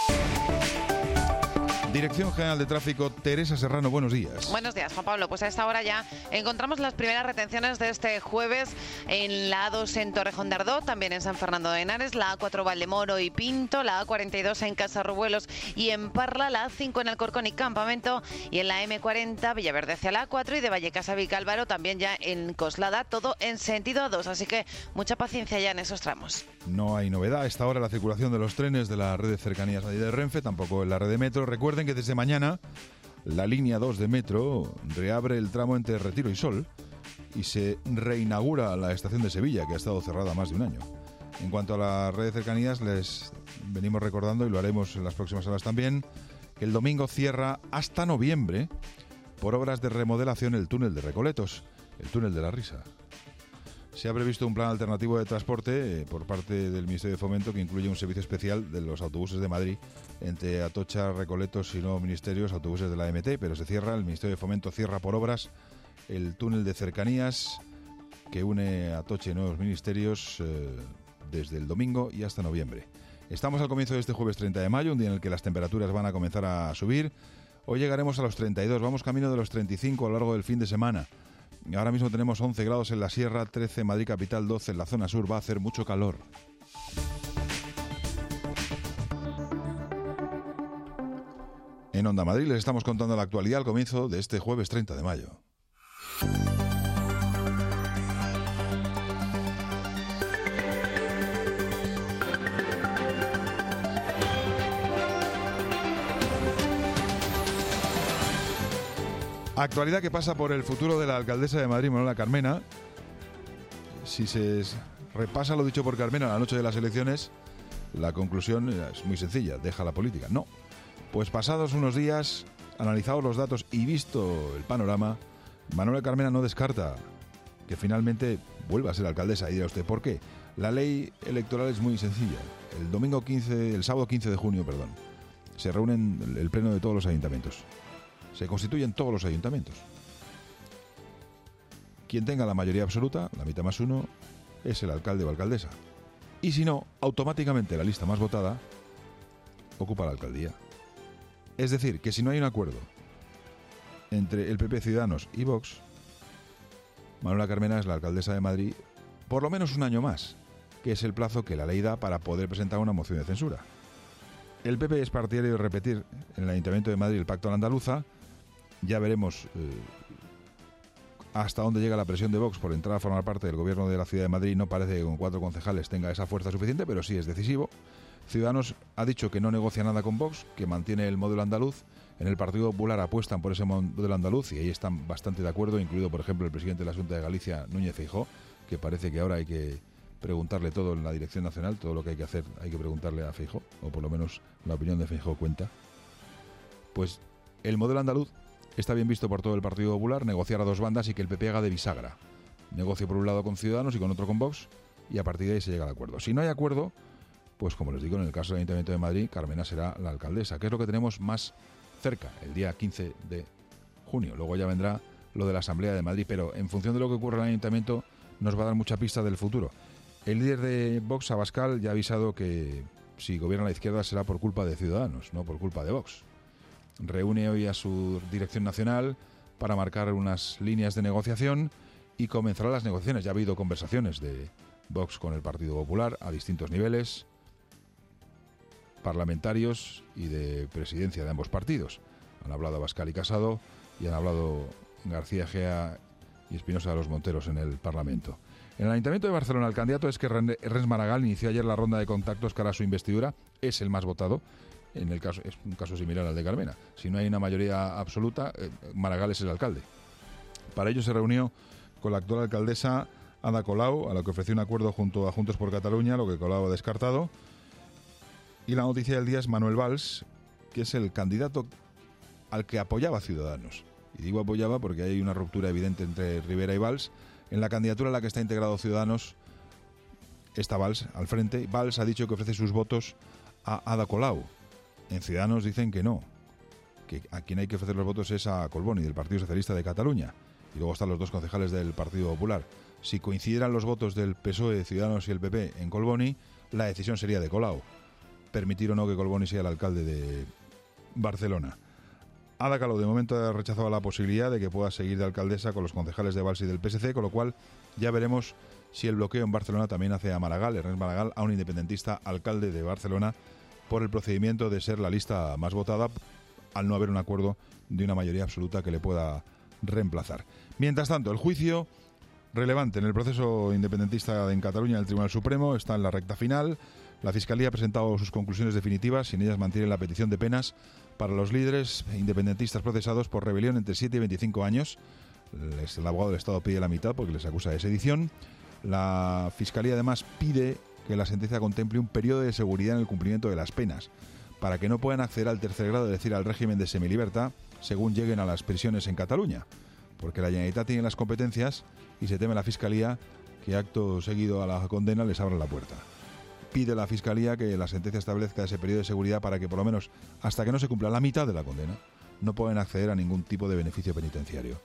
Speaker 10: Dirección General de Tráfico, Teresa Serrano, buenos días.
Speaker 11: Buenos días, Juan Pablo. Pues a esta hora ya encontramos las primeras retenciones de este jueves en la A2 en Torrejón de Ardoz, también en San Fernando de Henares, la A4 Valdemoro y Pinto, la A42 en Casarrubuelos y en Parla, la A5 en Alcorcón y Campamento y en la M40 Villaverde hacia la A4 y de Vallecas a Vicálvaro, también ya en Coslada, todo en sentido A2, así que mucha paciencia ya en esos tramos.
Speaker 10: No hay novedad a esta hora la circulación de los trenes de la red de cercanías de Renfe, tampoco en la red de metro. Recuerden que desde mañana la línea 2 de metro reabre el tramo entre Retiro y Sol y se reinaugura la estación de Sevilla, que ha estado cerrada más de un año. En cuanto a la red de cercanías, les venimos recordando, y lo haremos en las próximas horas también, que el domingo cierra hasta noviembre por obras de remodelación el túnel de Recoletos, el túnel de la Risa. Se ha previsto un plan alternativo de transporte por parte del Ministerio de Fomento que incluye un servicio especial de los autobuses de Madrid entre Atocha, Recoletos y nuevos ministerios, autobuses de la MT, pero se cierra, el Ministerio de Fomento cierra por obras el túnel de cercanías que une Atocha y nuevos ministerios desde el domingo y hasta noviembre. Estamos al comienzo de este jueves 30 de mayo, un día en el que las temperaturas van a comenzar a subir. Hoy llegaremos a los 32, vamos camino de los 35 a lo largo del fin de semana. Ahora mismo tenemos 11 grados en la sierra, 13 en Madrid capital, 12 en la zona sur. Va a hacer mucho calor. En Onda Madrid les estamos contando la actualidad al comienzo de este jueves 30 de mayo. Actualidad que pasa por el futuro de la alcaldesa de Madrid, Manuela Carmena. Si se repasa lo dicho por Carmena la noche de las elecciones, la conclusión es muy sencilla, deja la política. No, pues pasados unos días, analizados los datos y visto el panorama, Manuela Carmena no descarta que finalmente vuelva a ser alcaldesa. Y dirá usted, ¿por qué? La ley electoral es muy sencilla. El sábado 15 de junio, se reúnen el pleno de todos los ayuntamientos. Se constituyen todos los ayuntamientos. Quien tenga la mayoría absoluta, la mitad más uno, es el alcalde o alcaldesa. Y si no, automáticamente la lista más votada ocupa la alcaldía. Es decir, que si no hay un acuerdo entre el PP, Ciudadanos y Vox, Manuela Carmena es la alcaldesa de Madrid por lo menos un año más, que es el plazo que la ley da para poder presentar una moción de censura. El PP es partidario de repetir en el Ayuntamiento de Madrid el Pacto a la Andaluza. Ya veremos hasta dónde llega la presión de Vox por entrar a formar parte del gobierno de la Ciudad de Madrid. No parece que con 4 concejales tenga esa fuerza suficiente, pero sí es decisivo. Ciudadanos ha dicho que no negocia nada con Vox, que mantiene el modelo andaluz. En el Partido Popular apuestan por ese modelo andaluz y ahí están bastante de acuerdo, incluido, por ejemplo, el presidente de la Junta de Galicia, Núñez Feijóo, que parece que ahora hay que preguntarle todo en la dirección nacional, todo lo que hay que hacer hay que preguntarle a Feijóo, o por lo menos la opinión de Feijóo cuenta. Pues el modelo andaluz está bien visto por todo el Partido Popular, negociar a dos bandas y que el PP haga de bisagra. Negocio por un lado con Ciudadanos y con otro con Vox, y a partir de ahí se llega al acuerdo. Si no hay acuerdo, pues como les digo, en el caso del Ayuntamiento de Madrid, Carmena será la alcaldesa, que es lo que tenemos más cerca, el día 15 de junio. Luego ya vendrá lo de la Asamblea de Madrid, pero en función de lo que ocurra en el Ayuntamiento nos va a dar mucha pista del futuro. El líder de Vox, Abascal, ya ha avisado que si gobierna la izquierda será por culpa de Ciudadanos, no por culpa de Vox. Reúne hoy a su dirección nacional para marcar unas líneas de negociación y comenzará las negociaciones. Ya ha habido conversaciones de Vox con el Partido Popular a distintos niveles, parlamentarios y de presidencia de ambos partidos. Han hablado Abascal y Casado y han hablado García Egea y Espinosa de los Monteros en el Parlamento. En el Ayuntamiento de Barcelona, el candidato Ernest Maragall inició ayer la ronda de contactos cara a su investidura. Es el más votado. En el caso, es un caso similar al de Carmena. Si no hay una mayoría absoluta, Maragall es el alcalde. Para ello se reunió con la actual alcaldesa Ada Colau, a la que ofreció un acuerdo junto a Juntos por Cataluña, lo que Colau ha descartado. Y la noticia del día es Manuel Valls, que es el candidato al que apoyaba Ciudadanos. Y digo apoyaba porque hay una ruptura evidente entre Rivera y Valls. En la candidatura a la que está integrado Ciudadanos está Valls al frente. Valls ha dicho que ofrece sus votos a Ada Colau. En Ciudadanos dicen que no, que a quien hay que ofrecer los votos es a Collboni, del Partido Socialista de Cataluña. Y luego están los dos concejales del Partido Popular. Si coincidieran los votos del PSOE, Ciudadanos y el PP en Collboni, la decisión sería de Colau. Permitir o no que Collboni sea el alcalde de Barcelona. Ada Colau de momento ha rechazado la posibilidad de que pueda seguir de alcaldesa con los concejales de Valls y del PSC, con lo cual ya veremos si el bloqueo en Barcelona también hace a Maragall, Ernest Maragall, a un independentista alcalde de Barcelona, por el procedimiento de ser la lista más votada, al no haber un acuerdo de una mayoría absoluta que le pueda reemplazar. Mientras tanto, el juicio relevante en el proceso independentista en Cataluña del Tribunal Supremo está en la recta final. La Fiscalía ha presentado sus conclusiones definitivas y en ellas mantiene la petición de penas para los líderes independentistas procesados por rebelión entre 7 y 25 años. El abogado del Estado pide la mitad porque les acusa de sedición. La Fiscalía además pide que la sentencia contemple un periodo de seguridad en el cumplimiento de las penas, para que no puedan acceder al tercer grado, es decir, al régimen de semilibertad, según lleguen a las prisiones en Cataluña, porque la Generalitat tiene las competencias y se teme la Fiscalía que acto seguido a la condena les abra la puerta. Pide la Fiscalía que la sentencia establezca ese periodo de seguridad para que por lo menos hasta que no se cumpla la mitad de la condena no puedan acceder a ningún tipo de beneficio penitenciario.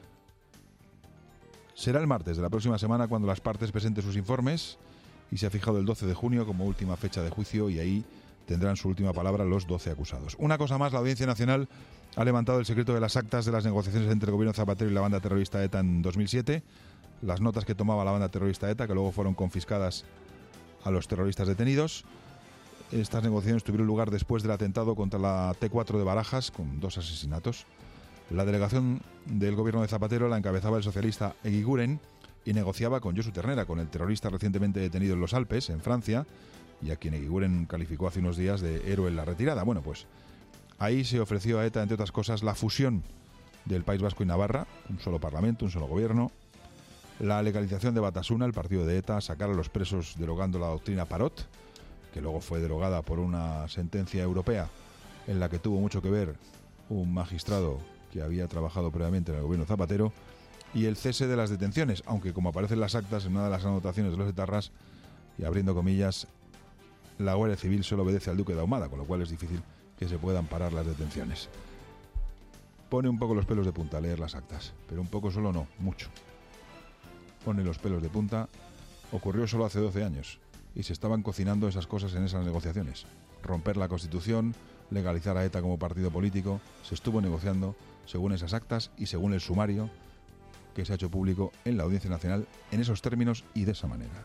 Speaker 10: Será el martes de la próxima semana cuando las partes presenten sus informes y se ha fijado el 12 de junio como última fecha de juicio y ahí tendrán su última palabra los 12 acusados. Una cosa más, la Audiencia Nacional ha levantado el secreto de las actas de las negociaciones entre el gobierno Zapatero y la banda terrorista ETA en 2007, las notas que tomaba la banda terrorista ETA, que luego fueron confiscadas a los terroristas detenidos. Estas negociaciones tuvieron lugar después del atentado contra la T4 de Barajas, con 2 asesinatos. La delegación del gobierno de Zapatero la encabezaba el socialista Eguiguren y negociaba con Josu Ternera, con el terrorista recientemente detenido en los Alpes, en Francia, y a quien Eguiguren calificó hace unos días de héroe en la retirada. Bueno, pues ahí se ofreció a ETA, entre otras cosas, la fusión del País Vasco y Navarra, un solo parlamento, un solo gobierno, la legalización de Batasuna, el partido de ETA, sacar a los presos derogando la doctrina Parot, que luego fue derogada por una sentencia europea en la que tuvo mucho que ver un magistrado que había trabajado previamente en el gobierno Zapatero, y el cese de las detenciones, aunque como aparecen las actas en una de las anotaciones de los etarras, y abriendo comillas, la Guardia Civil solo obedece al Duque de Ahumada, con lo cual es difícil que se puedan parar las detenciones. Pone un poco los pelos de punta leer las actas, pero un poco solo no, mucho. Pone los pelos de punta. Ocurrió solo hace 12 años y se estaban cocinando esas cosas en esas negociaciones. Romper la Constitución, legalizar a ETA como partido político, se estuvo negociando según esas actas y según el sumario que se ha hecho público en la Audiencia Nacional en esos términos y de esa manera.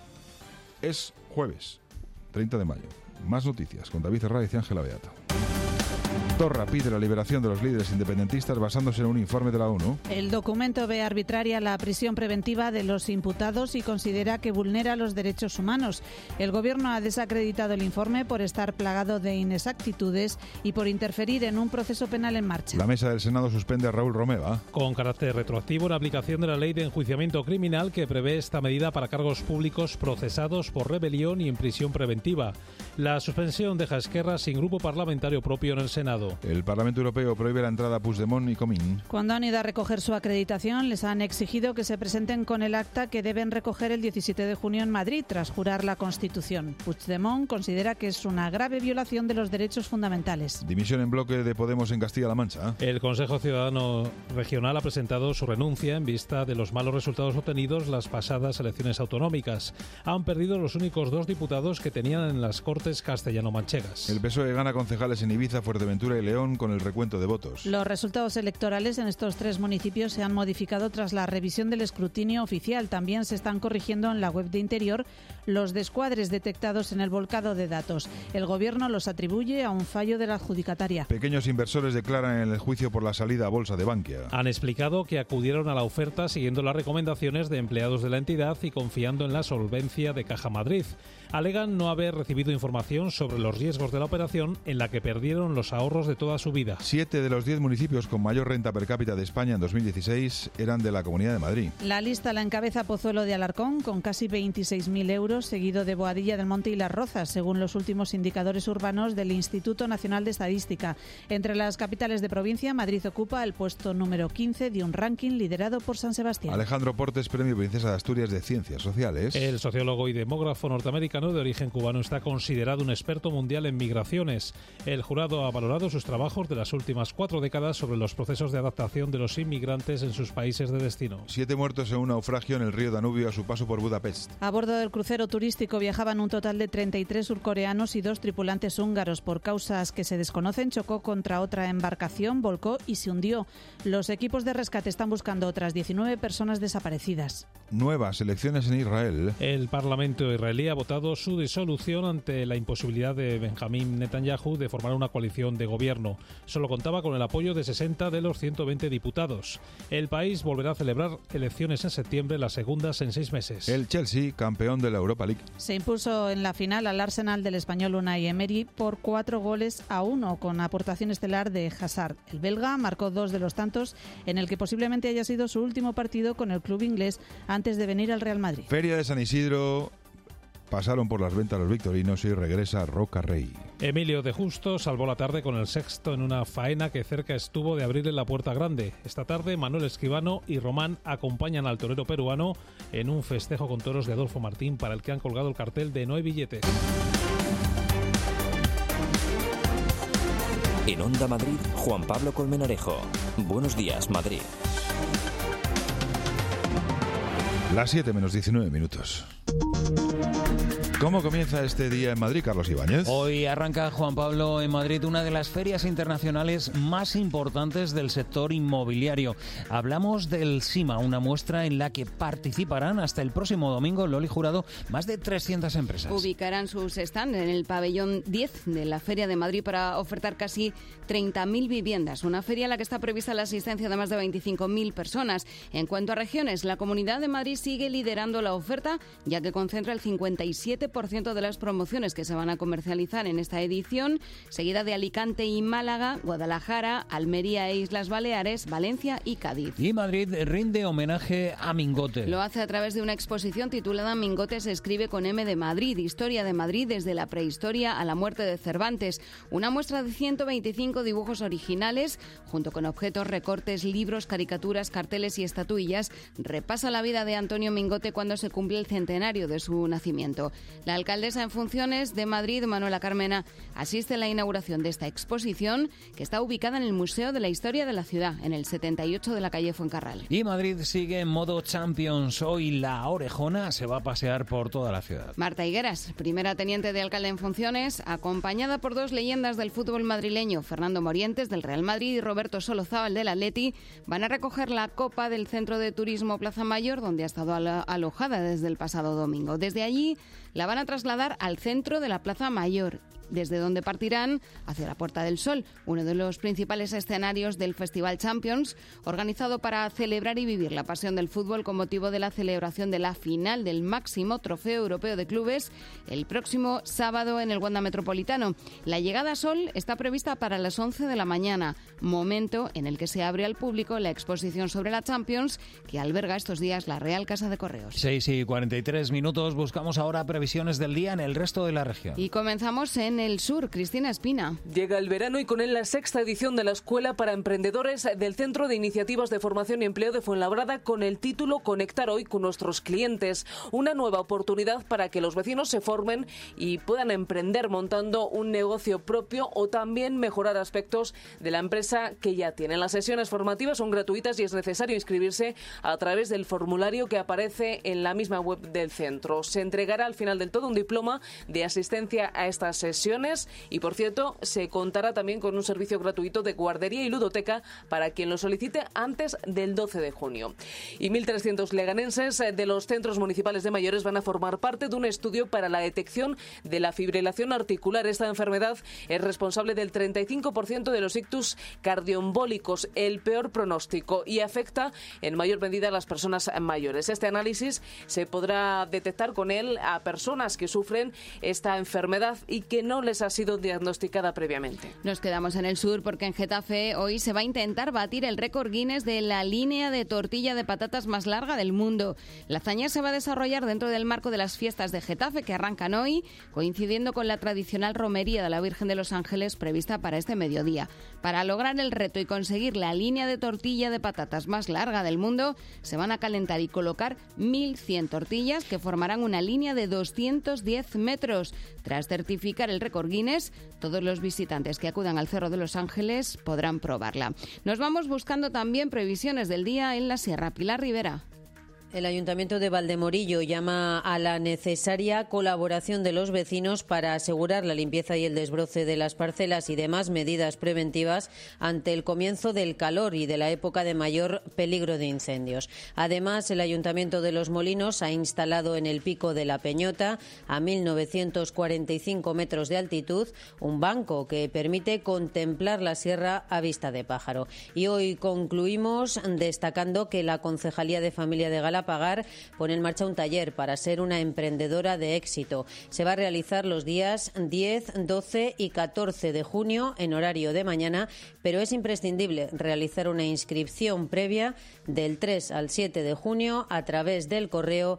Speaker 10: Es jueves, 30 de mayo. Más noticias con David Herraiz y Ángela Beato. Torra pide la liberación de los líderes independentistas basándose en un informe de la ONU.
Speaker 12: El documento ve arbitraria la prisión preventiva de los imputados y considera que vulnera los derechos humanos. El Gobierno ha desacreditado el informe por estar plagado de inexactitudes y por interferir en un proceso penal en marcha.
Speaker 10: La mesa del Senado suspende a Raúl Romeva.
Speaker 13: Con carácter retroactivo en aplicación de la Ley de Enjuiciamiento Criminal que prevé esta medida para cargos públicos procesados por rebelión y en prisión preventiva. La suspensión deja a Esquerra sin grupo parlamentario propio en el Senado.
Speaker 10: El Parlamento Europeo prohíbe la entrada a Puigdemont y Comín.
Speaker 12: Cuando han ido a recoger su acreditación, les han exigido que se presenten con el acta que deben recoger el 17 de junio en Madrid, tras jurar la Constitución. Puigdemont considera que es una grave violación de los derechos fundamentales.
Speaker 10: Dimisión en bloque de Podemos en Castilla-La Mancha.
Speaker 13: El Consejo Ciudadano Regional ha presentado su renuncia en vista de los malos resultados obtenidos las pasadas elecciones autonómicas. Han perdido los únicos 2 diputados que tenían en las Cortes castellano-manchegas.
Speaker 10: El PSOE gana concejales en Ibiza, Fuerteventura y León con el recuento de votos.
Speaker 12: Los resultados electorales en estos 3 municipios se han modificado tras la revisión del escrutinio oficial. También se están corrigiendo en la web de Interior los descuadres detectados en el volcado de datos. El Gobierno los atribuye a un fallo de la adjudicataria.
Speaker 10: Pequeños inversores declaran en el juicio por la salida a bolsa de Bankia.
Speaker 13: Han explicado que acudieron a la oferta siguiendo las recomendaciones de empleados de la entidad y confiando en la solvencia de Caja Madrid. Alegan no haber recibido información sobre los riesgos de la operación en la que perdieron los ahorros de toda su vida.
Speaker 10: 7 de los 10 municipios con mayor renta per cápita de España en 2016 eran de la Comunidad de Madrid.
Speaker 12: La lista la encabeza Pozuelo de Alarcón con casi 26.000 euros, seguido de Boadilla del Monte y Las Rozas, según los últimos indicadores urbanos del Instituto Nacional de Estadística. Entre las capitales de provincia, Madrid ocupa el puesto número 15 de un ranking liderado por San Sebastián.
Speaker 10: Alejandro Portes, Premio Princesa de Asturias de Ciencias Sociales.
Speaker 13: El sociólogo y demógrafo norteamericano de origen cubano está considerado un experto mundial en migraciones. El jurado ha valorado sus trabajos de las últimas 4 décadas sobre los procesos de adaptación de los inmigrantes en sus países de destino.
Speaker 10: 7 muertos en un naufragio en el río Danubio a su paso por Budapest.
Speaker 12: A bordo del crucero turístico viajaban un total de 33 surcoreanos y 2 tripulantes húngaros. Por causas que se desconocen, chocó contra otra embarcación, volcó y se hundió. Los equipos de rescate están buscando otras 19 personas desaparecidas.
Speaker 10: Nuevas elecciones en Israel.
Speaker 13: El Parlamento israelí ha votado su disolución ante la imposibilidad de Benjamín Netanyahu de formar una coalición de gobierno. Solo contaba con el apoyo de 60 de los 120 diputados. El país volverá a celebrar elecciones en septiembre, las segundas en 6 meses.
Speaker 10: El Chelsea, campeón de la Europa League.
Speaker 12: Se impuso en la final al Arsenal del español Unai Emery por 4-1, con aportación estelar de Hazard. El belga marcó 2 de los tantos en el que posiblemente haya sido su último partido con el club inglés antes de venir al Real Madrid.
Speaker 10: Feria de San Isidro. Pasaron por las ventas los victorinos y regresa Roca Rey.
Speaker 13: Emilio de Justo salvó la tarde con el sexto en una faena que cerca estuvo de abrirle la puerta grande. Esta tarde Manuel Escribano y Román acompañan al torero peruano en un festejo con toros de Adolfo Martín para el que han colgado el cartel de No hay billetes.
Speaker 4: En Onda Madrid, Juan Pablo Colmenarejo. Buenos días, Madrid.
Speaker 10: Las 7 menos 19 minutos. ¿Cómo comienza este día en Madrid, Carlos Ibáñez?
Speaker 6: Hoy arranca, Juan Pablo, en Madrid una de las ferias internacionales más importantes del sector inmobiliario. Hablamos del SIMA, una muestra en la que participarán hasta el próximo domingo, Loli Jurado, más de 300 empresas.
Speaker 15: Ubicarán sus stands en el pabellón 10 de la Feria de Madrid para ofertar casi 30.000 viviendas. Una feria en la que está prevista la asistencia de más de 25.000 personas. En cuanto a regiones, la Comunidad de Madrid sigue liderando la oferta, ya que concentra el 57% de las promociones que se van a comercializar en esta edición, seguida de Alicante y Málaga, Guadalajara, Almería e Islas Baleares, Valencia y Cádiz.
Speaker 6: Y Madrid rinde homenaje a Mingote.
Speaker 15: Lo hace a través de una exposición titulada Mingote se escribe con M de Madrid, historia de Madrid desde la prehistoria a la muerte de Cervantes. Una muestra de 125 dibujos originales, junto con objetos, recortes, libros, caricaturas, carteles y estatuillas, repasa la vida de Antonio Mingote cuando se cumple el centenario de su nacimiento. La alcaldesa en funciones de Madrid, Manuela Carmena, asiste a la inauguración de esta exposición que está ubicada en el Museo de la Historia de la Ciudad, en el 78 de la calle Fuencarral.
Speaker 6: Y Madrid sigue en modo Champions. Hoy la Orejona se va a pasear por toda la ciudad.
Speaker 15: Marta Higueras, primera teniente de alcalde en funciones, acompañada por 2 leyendas del fútbol madrileño, Fernando Morientes del Real Madrid y Roberto Solozábal del Atleti, van a recoger la copa del Centro de Turismo Plaza Mayor, donde ha estado alojada desde el pasado domingo. Desde allí la van a trasladar al centro de la Plaza Mayor, desde donde partirán hacia la Puerta del Sol, uno de los principales escenarios del Festival Champions, organizado para celebrar y vivir la pasión del fútbol con motivo de la celebración de la final del máximo trofeo europeo de clubes el próximo sábado en el Wanda Metropolitano. La llegada a Sol está prevista para las 11 de la mañana, momento en el que se abre al público la exposición sobre la Champions que alberga estos días la Real Casa de Correos.
Speaker 6: 6:43, buscamos ahora previsiones del día en el resto de la región.
Speaker 15: Y comenzamos en el sur. Cristina Espina.
Speaker 14: Llega el verano y con él la sexta edición de la Escuela para Emprendedores del Centro de Iniciativas de Formación y Empleo de Fuenlabrada, con el título Conectar hoy con nuestros clientes. Una nueva oportunidad para que los vecinos se formen y puedan emprender montando un negocio propio o también mejorar aspectos de la empresa que ya tienen. Las sesiones formativas son gratuitas y es necesario inscribirse a través del formulario que aparece en la misma web del centro. Se entregará al final del todo un diploma de asistencia a estas sesiones y, por cierto, se contará también con un servicio gratuito de guardería y ludoteca para quien lo solicite antes del 12 de junio. Y 1.300 leganenses de los centros municipales de mayores van a formar parte de un estudio para la detección de la fibrilación articular. Esta enfermedad es responsable del 35% de los ictus cardioembólicos, el peor pronóstico, y afecta en mayor medida a las personas mayores. Este análisis se podrá detectar con él a personas que sufren esta enfermedad y que no les ha sido diagnosticada previamente.
Speaker 15: Nos quedamos en el sur porque en Getafe hoy se va a intentar batir el récord Guinness de la línea de tortilla de patatas más larga del mundo. La hazaña se va a desarrollar dentro del marco de las fiestas de Getafe que arrancan hoy, coincidiendo con la tradicional romería de la Virgen de los Ángeles prevista para este mediodía. Para lograr el reto y conseguir la línea de tortilla de patatas más larga del mundo, se van a calentar y colocar 1.100 tortillas que formarán una línea de 210 metros. Tras certificar el récord Guinness, todos los visitantes que acudan al Cerro de los Ángeles podrán probarla. Nos vamos buscando también previsiones del día en la Sierra. Pilar Rivera.
Speaker 16: El Ayuntamiento de Valdemorillo llama a la necesaria colaboración de los vecinos para asegurar la limpieza y el desbroce de las parcelas y demás medidas preventivas ante el comienzo del calor y de la época de mayor peligro de incendios. Además, el Ayuntamiento de Los Molinos ha instalado en el Pico de la Peñota, a 1.945 metros de altitud, un banco que permite contemplar la sierra a vista de pájaro. Y hoy concluimos destacando que la Concejalía de Familia de Galapagar pone en marcha un taller para ser una emprendedora de éxito. Se va a realizar los días 10, 12 y 14 de junio en horario de mañana, pero es imprescindible realizar una inscripción previa del 3 al 7 de junio a través del correo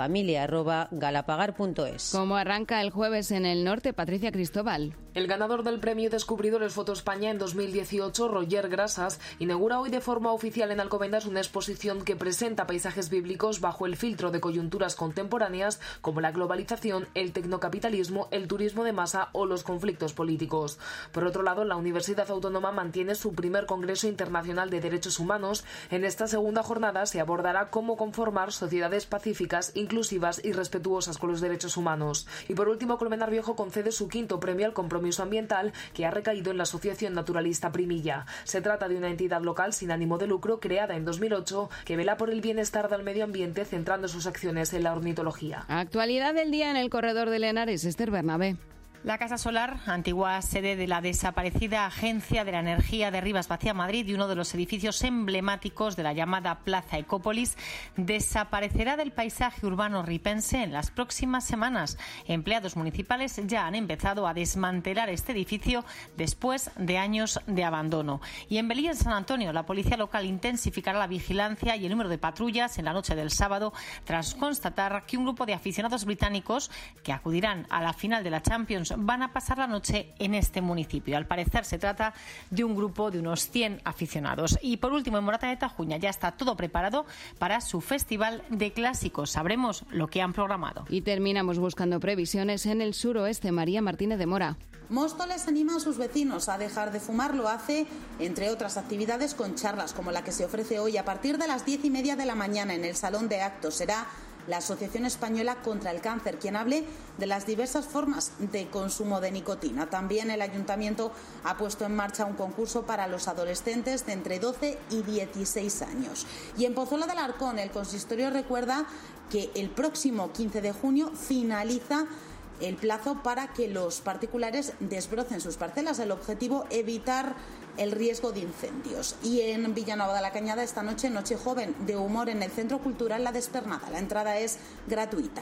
Speaker 16: familia@galapagar.es.
Speaker 15: ¿Cómo arranca el jueves en el norte, Patricia Cristóbal?
Speaker 14: El ganador del premio Descubridores Foto España en 2018, Roger Grasas, inaugura hoy de forma oficial en Alcobendas una exposición que presenta paisajes bíblicos bajo el filtro de coyunturas contemporáneas como la globalización, el tecnocapitalismo, el turismo de masa o los conflictos políticos. Por otro lado, la Universidad Autónoma mantiene su primer Congreso Internacional de Derechos Humanos. En esta segunda jornada se abordará cómo conformar sociedades pacíficas, inclusivas y respetuosas con los derechos humanos. Y por último, Colmenar Viejo concede su quinto premio al compromiso ambiental, que ha recaído en la Asociación Naturalista Primilla. Se trata de una entidad local sin ánimo de lucro creada en 2008 que vela por el bienestar del medio ambiente, centrando sus acciones en la ornitología.
Speaker 15: Actualidad del día en el corredor de Lenares, Esther Bernabé.
Speaker 17: La Casa Solar, antigua sede de la desaparecida Agencia de la Energía de Rivas Vacía Madrid y uno de los edificios emblemáticos de la llamada Plaza Ecópolis, desaparecerá del paisaje urbano ripense en las próximas semanas. Empleados municipales ya han empezado a desmantelar este edificio después de años de abandono. Y en Belí, en San Antonio, la policía local intensificará la vigilancia y el número de patrullas en la noche del sábado tras constatar que un grupo de aficionados británicos que acudirán a la final de la Champions van a pasar la noche en este municipio. Al parecer se trata de un grupo de unos 100 aficionados. Y por último, en Morata de Tajuña ya está todo preparado para su festival de clásicos. Sabremos lo que han programado.
Speaker 15: Y terminamos buscando previsiones en el suroeste. María Martínez de Mora.
Speaker 18: Móstoles anima a sus vecinos a dejar de fumar. Lo hace, entre otras actividades, con charlas como la que se ofrece hoy a partir de las 10:30 de la mañana en el Salón de Actos. Será la Asociación Española contra el Cáncer quien hable de las diversas formas de consumo de nicotina. También el Ayuntamiento ha puesto en marcha un concurso para los adolescentes de entre 12 y 16 años. Y en Pozuelo de Alarcón, el consistorio recuerda que el próximo 15 de junio finaliza el plazo para que los particulares desbrocen sus parcelas. El objetivo, evitar el riesgo de incendios. Y en Villanueva de la Cañada esta noche, Noche Joven de Humor en el Centro Cultural La Despernada. La entrada es gratuita.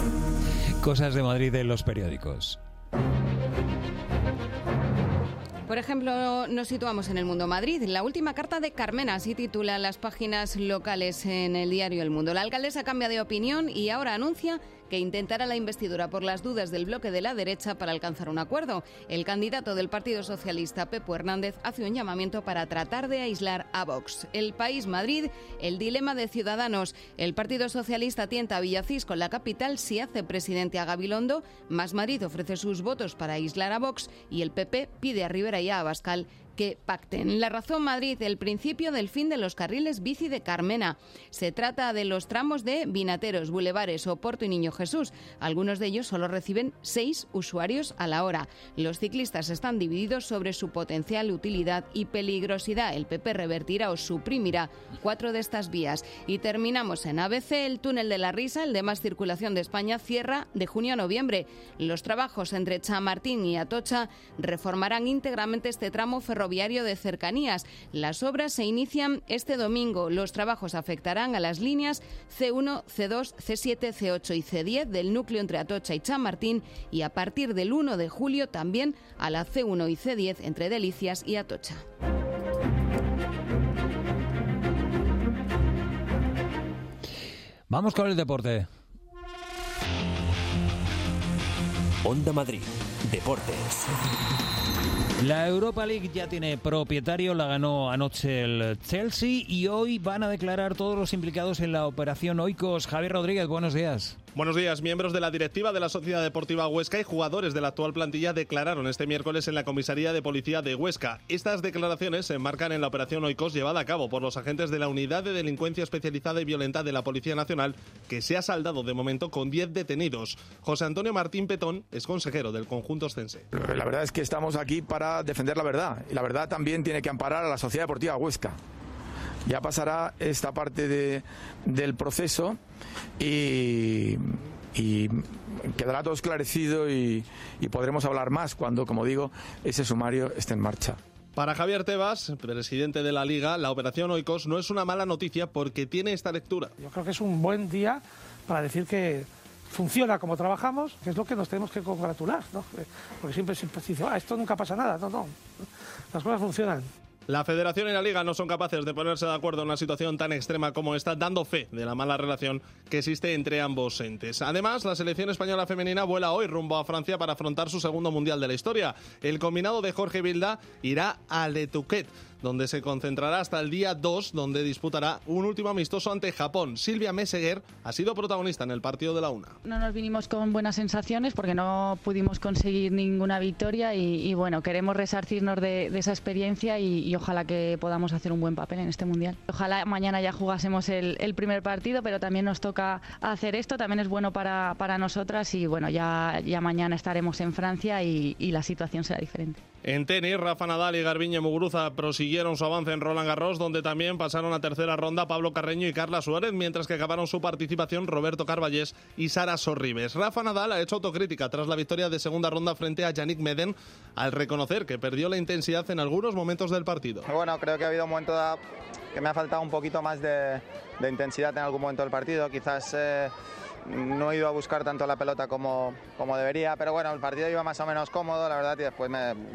Speaker 6: Cosas de Madrid en los periódicos.
Speaker 15: Por Por ejemplo, nos situamos en El Mundo Madrid. La última carta de Carmena, así titulan las páginas locales en el diario El Mundo. La alcaldesa cambia de opinión y ahora anuncia que intentará la investidura por las dudas del bloque de la derecha para alcanzar un acuerdo. El candidato del Partido Socialista, Pepo Hernández, hace un llamamiento para tratar de aislar a Vox. El País, Madrid, el dilema de Ciudadanos. El Partido Socialista tienta a Villacís con la capital si hace presidente a Gabilondo. Más Madrid ofrece sus votos para aislar a Vox y el PP pide a Rivera y a Abascal que pacten. La Razón, Madrid, el principio del fin de los carriles bici de Carmena. Se trata de los tramos de Vinateros, Bulevares, Oporto y Niño Jesús. Algunos de ellos solo reciben 6 usuarios a la hora. Los ciclistas están divididos sobre su potencial utilidad y peligrosidad. El PP revertirá o suprimirá 4 de estas vías. Y terminamos en ABC. El túnel de la Risa, el de más circulación de España, cierra de junio a noviembre. Los trabajos entre Chamartín y Atocha reformarán íntegramente este tramo ferroviario de cercanías. Las obras se inician este domingo. Los trabajos afectarán a las líneas C1, C2, C7, C8 y C10 del núcleo entre Atocha y Chamartín y a partir del 1 de julio también a la C1 y C10 entre Delicias y Atocha.
Speaker 6: Vamos con el deporte.
Speaker 4: Onda Madrid, Deportes.
Speaker 6: La Europa League ya tiene propietario, la ganó anoche el Chelsea y hoy van a declarar todos los implicados en la operación Oikos. Javier Rodríguez, buenos días.
Speaker 19: Buenos días. Miembros de la directiva de la Sociedad Deportiva Huesca y jugadores de la actual plantilla declararon este miércoles en la comisaría de policía de Huesca. Estas declaraciones se enmarcan en la operación Oikos llevada a cabo por los agentes de la Unidad de Delincuencia Especializada y Violenta de la Policía Nacional, que se ha saldado de momento con 10 detenidos. José Antonio Martín Petón es consejero del conjunto oscense.
Speaker 20: La verdad es que estamos aquí para defender la verdad, y la verdad también tiene que amparar a la Sociedad Deportiva Huesca. Ya pasará esta parte del proceso y quedará todo esclarecido y podremos hablar más cuando, como digo, ese sumario esté en marcha.
Speaker 19: Para Javier Tebas, presidente de la Liga, la operación Oikos no es una mala noticia porque tiene esta lectura.
Speaker 21: Yo creo que es un buen día para decir que funciona como trabajamos, que es lo que nos tenemos que congratular, ¿no? Porque siempre se dice, esto nunca pasa nada. No, las cosas funcionan.
Speaker 19: La Federación y la Liga no son capaces de ponerse de acuerdo en una situación tan extrema como esta, dando fe de la mala relación que existe entre ambos entes. Además, la selección española femenina vuela hoy rumbo a Francia para afrontar su segundo mundial de la historia. El combinado de Jorge Vilda irá a Le Touquet, donde se concentrará hasta el día 2, donde disputará un último amistoso ante Japón. Silvia Meseguer ha sido protagonista en el partido de la UNA.
Speaker 22: No nos vinimos con buenas sensaciones porque no pudimos conseguir ninguna victoria y bueno, queremos resarcirnos de esa experiencia y ojalá que podamos hacer un buen papel en este Mundial. Ojalá mañana ya jugásemos el primer partido, pero también nos toca hacer esto, también es bueno para nosotras y bueno, ya mañana estaremos en Francia y la situación será diferente.
Speaker 19: En tenis, Rafa Nadal y Garbiñe Muguruza prosiguieron su avance en Roland Garros, donde también pasaron a tercera ronda Pablo Carreño y Carla Suárez, mientras que acabaron su participación Roberto Carballés y Sara Sorribes. Rafa Nadal ha hecho autocrítica tras la victoria de segunda ronda frente a Yannick Medem, al reconocer que perdió la intensidad en algunos momentos del partido.
Speaker 24: Bueno, creo que ha habido un momento que me ha faltado un poquito más de intensidad en algún momento del partido, quizás no he ido a buscar tanto la pelota como debería, pero bueno, el partido iba más o menos cómodo, la verdad, y después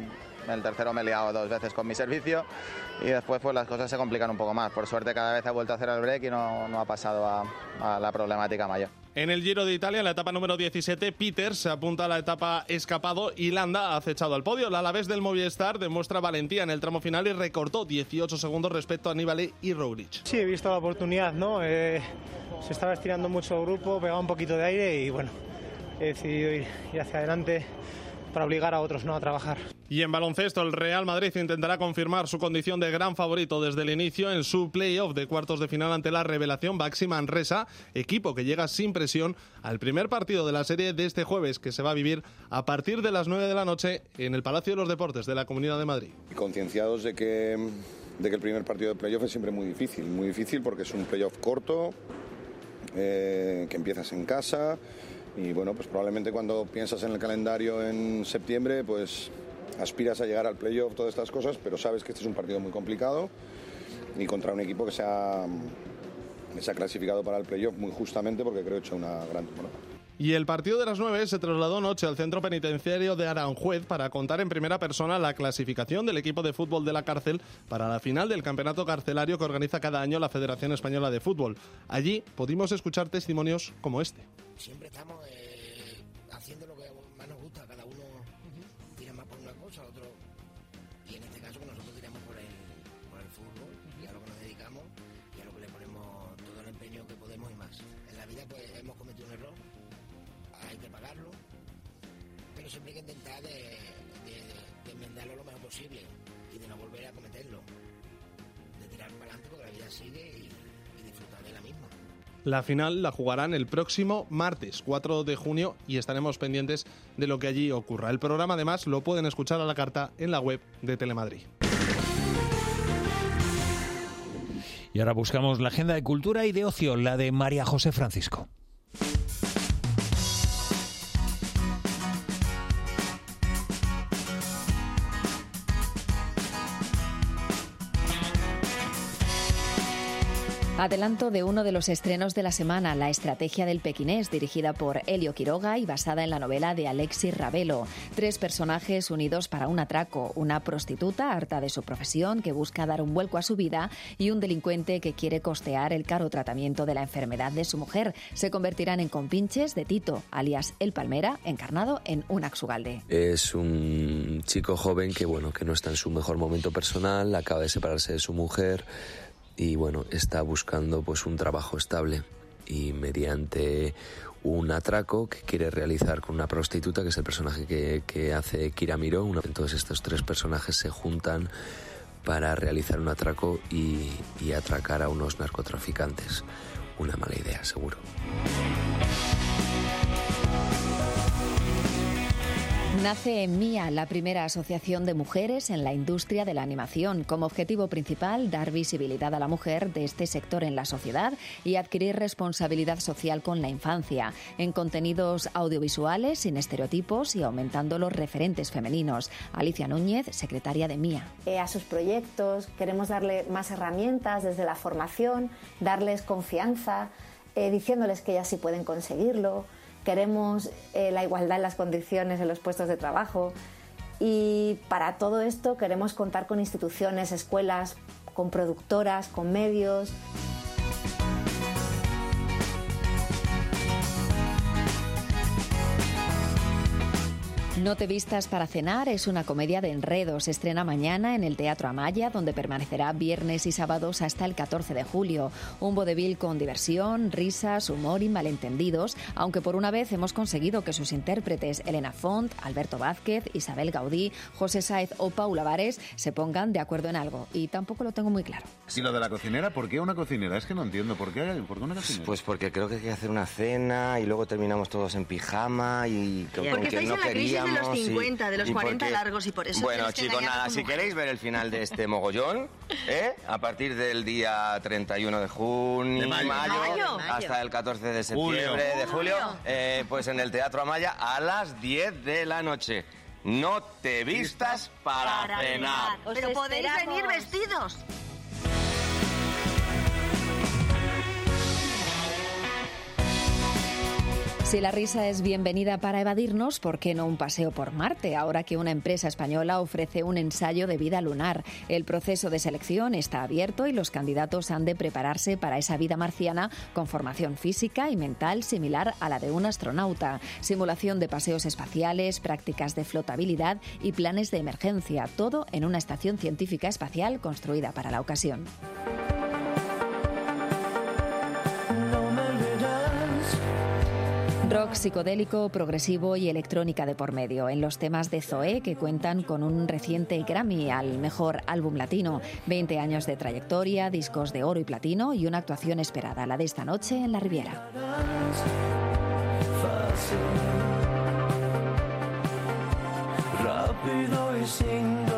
Speaker 24: el tercero me he liado 2 veces con mi servicio y después pues las cosas se complican un poco más. Por suerte cada vez he vuelto a hacer el break y no ha pasado a la problemática mayor.
Speaker 19: En el Giro de Italia, en la etapa número 17, Peters se apunta a la etapa escapado y Landa ha acechado al podio. La Alavés del Movistar demuestra valentía en el tramo final y recortó 18 segundos respecto a Nibali y Roglic.
Speaker 25: Sí, he visto la oportunidad, ¿no? Se estaba estirando mucho el grupo, pegaba un poquito de aire y bueno, he decidido ir hacia adelante para obligar a otros, ¿no?, a trabajar.
Speaker 19: Y en baloncesto, el Real Madrid intentará confirmar su condición de gran favorito desde el inicio en su play-off de cuartos de final ante la revelación Baxi Manresa, equipo que llega sin presión al primer partido de la serie de este jueves, que se va a vivir a partir de las 9 de la noche en el Palacio de los Deportes de la Comunidad de Madrid.
Speaker 26: Concienciados de que el primer partido de play-off es siempre muy difícil porque es un play-off corto, que empiezas en casa. Y bueno, pues probablemente cuando piensas en el calendario en septiembre, pues aspiras a llegar al playoff, todas estas cosas, pero sabes que este es un partido muy complicado y contra un equipo que se ha clasificado para el playoff muy justamente porque creo que ha hecho una gran temporada.
Speaker 19: Y el partido de las 9 se trasladó anoche al centro penitenciario de Aranjuez para contar en primera persona la clasificación del equipo de fútbol de la cárcel para la final del campeonato carcelario que organiza cada año la Federación Española de Fútbol. Allí pudimos escuchar testimonios como este.
Speaker 1: Siempre estamos haciendo lo que más nos gusta, cada uno tira más por una cosa, otro, y en este caso nosotros tiramos por el fútbol y a lo que nos dedicamos y a lo que le ponemos todo el empeño que podemos y más. En la vida pues hemos cometido un error, hay que pagarlo, pero siempre hay que intentar de enmendarlo lo mejor posible y de no volver a cometerlo, de tirar para adelante porque la vida sigue y disfrutar de la misma.
Speaker 19: La final la jugarán el próximo martes 4 de junio y estaremos pendientes de lo que allí ocurra. El programa además lo pueden escuchar a la carta en la web de Telemadrid.
Speaker 6: Y ahora buscamos la agenda de cultura y de ocio, la de María José Francisco.
Speaker 2: Adelanto de uno de los estrenos de la semana, La estrategia del pequinés, dirigida por Elio Quiroga y basada en la novela de Alexis Ravelo. 3 personajes unidos para un atraco, una prostituta harta de su profesión que busca dar un vuelco a su vida y un delincuente que quiere costear el caro tratamiento de la enfermedad de su mujer. Se convertirán en compinches de Tito, alias El Palmera, encarnado en Unax Ugalde.
Speaker 5: Es un chico joven que no está en su mejor momento personal, acaba de separarse de su mujer y está buscando pues un trabajo estable y mediante un atraco que quiere realizar con una prostituta, que es el personaje que hace Kira Miró. Entonces estos 3 personajes se juntan para realizar un atraco y atracar a unos narcotraficantes. Una mala idea, seguro.
Speaker 2: Nace en MIA, la primera asociación de mujeres en la industria de la animación. Como objetivo principal, dar visibilidad a la mujer de este sector en la sociedad y adquirir responsabilidad social con la infancia, en contenidos audiovisuales, sin estereotipos y aumentando los referentes femeninos. Alicia Núñez, secretaria de MIA.
Speaker 7: A sus proyectos queremos darle más herramientas desde la formación, darles confianza, diciéndoles que ellas sí pueden conseguirlo. Queremos la igualdad en las condiciones en los puestos de trabajo y para todo esto queremos contar con instituciones, escuelas, con productoras, con medios.
Speaker 2: No te vistas para cenar es una comedia de enredos. Se estrena mañana en el Teatro Amaya, donde permanecerá viernes y sábados hasta el 14 de julio. Un vodevil con diversión, risas, humor y malentendidos, aunque por una vez hemos conseguido que sus intérpretes Elena Font, Alberto Vázquez, Isabel Gaudí, José Sáez o Paula Vares se pongan de acuerdo en algo. Y tampoco lo tengo muy claro.
Speaker 8: ¿Y lo de la cocinera? ¿Por qué una cocinera? Es que no entiendo. ¿Por qué una cocinera?
Speaker 23: Pues porque creo que hay que hacer una cena y luego terminamos todos en pijama y
Speaker 27: porque estáis no en la crisis de los 50, de los 40 largos y por eso...
Speaker 23: Bueno, chicos, nada, si queréis ver el final de este mogollón, a partir del día 31 de junio,
Speaker 27: de mayo,
Speaker 23: hasta el 14 de septiembre, de julio, pues en el Teatro Amaya a las 10 de la noche. No te vistas para cenar.
Speaker 27: Pero podéis venir vestidos.
Speaker 2: Si la risa es bienvenida para evadirnos, ¿por qué no un paseo por Marte? Ahora que una empresa española ofrece un ensayo de vida lunar. El proceso de selección está abierto y los candidatos han de prepararse para esa vida marciana con formación física y mental similar a la de un astronauta. Simulación de paseos espaciales, prácticas de flotabilidad y planes de emergencia. Todo en una estación científica espacial construida para la ocasión. Rock psicodélico, progresivo y electrónica de por medio. En los temas de Zoé, que cuentan con un reciente Grammy al mejor álbum latino. 20 años de trayectoria, discos de oro y platino y una actuación esperada, la de esta noche en la Riviera.
Speaker 3: Rápido y sin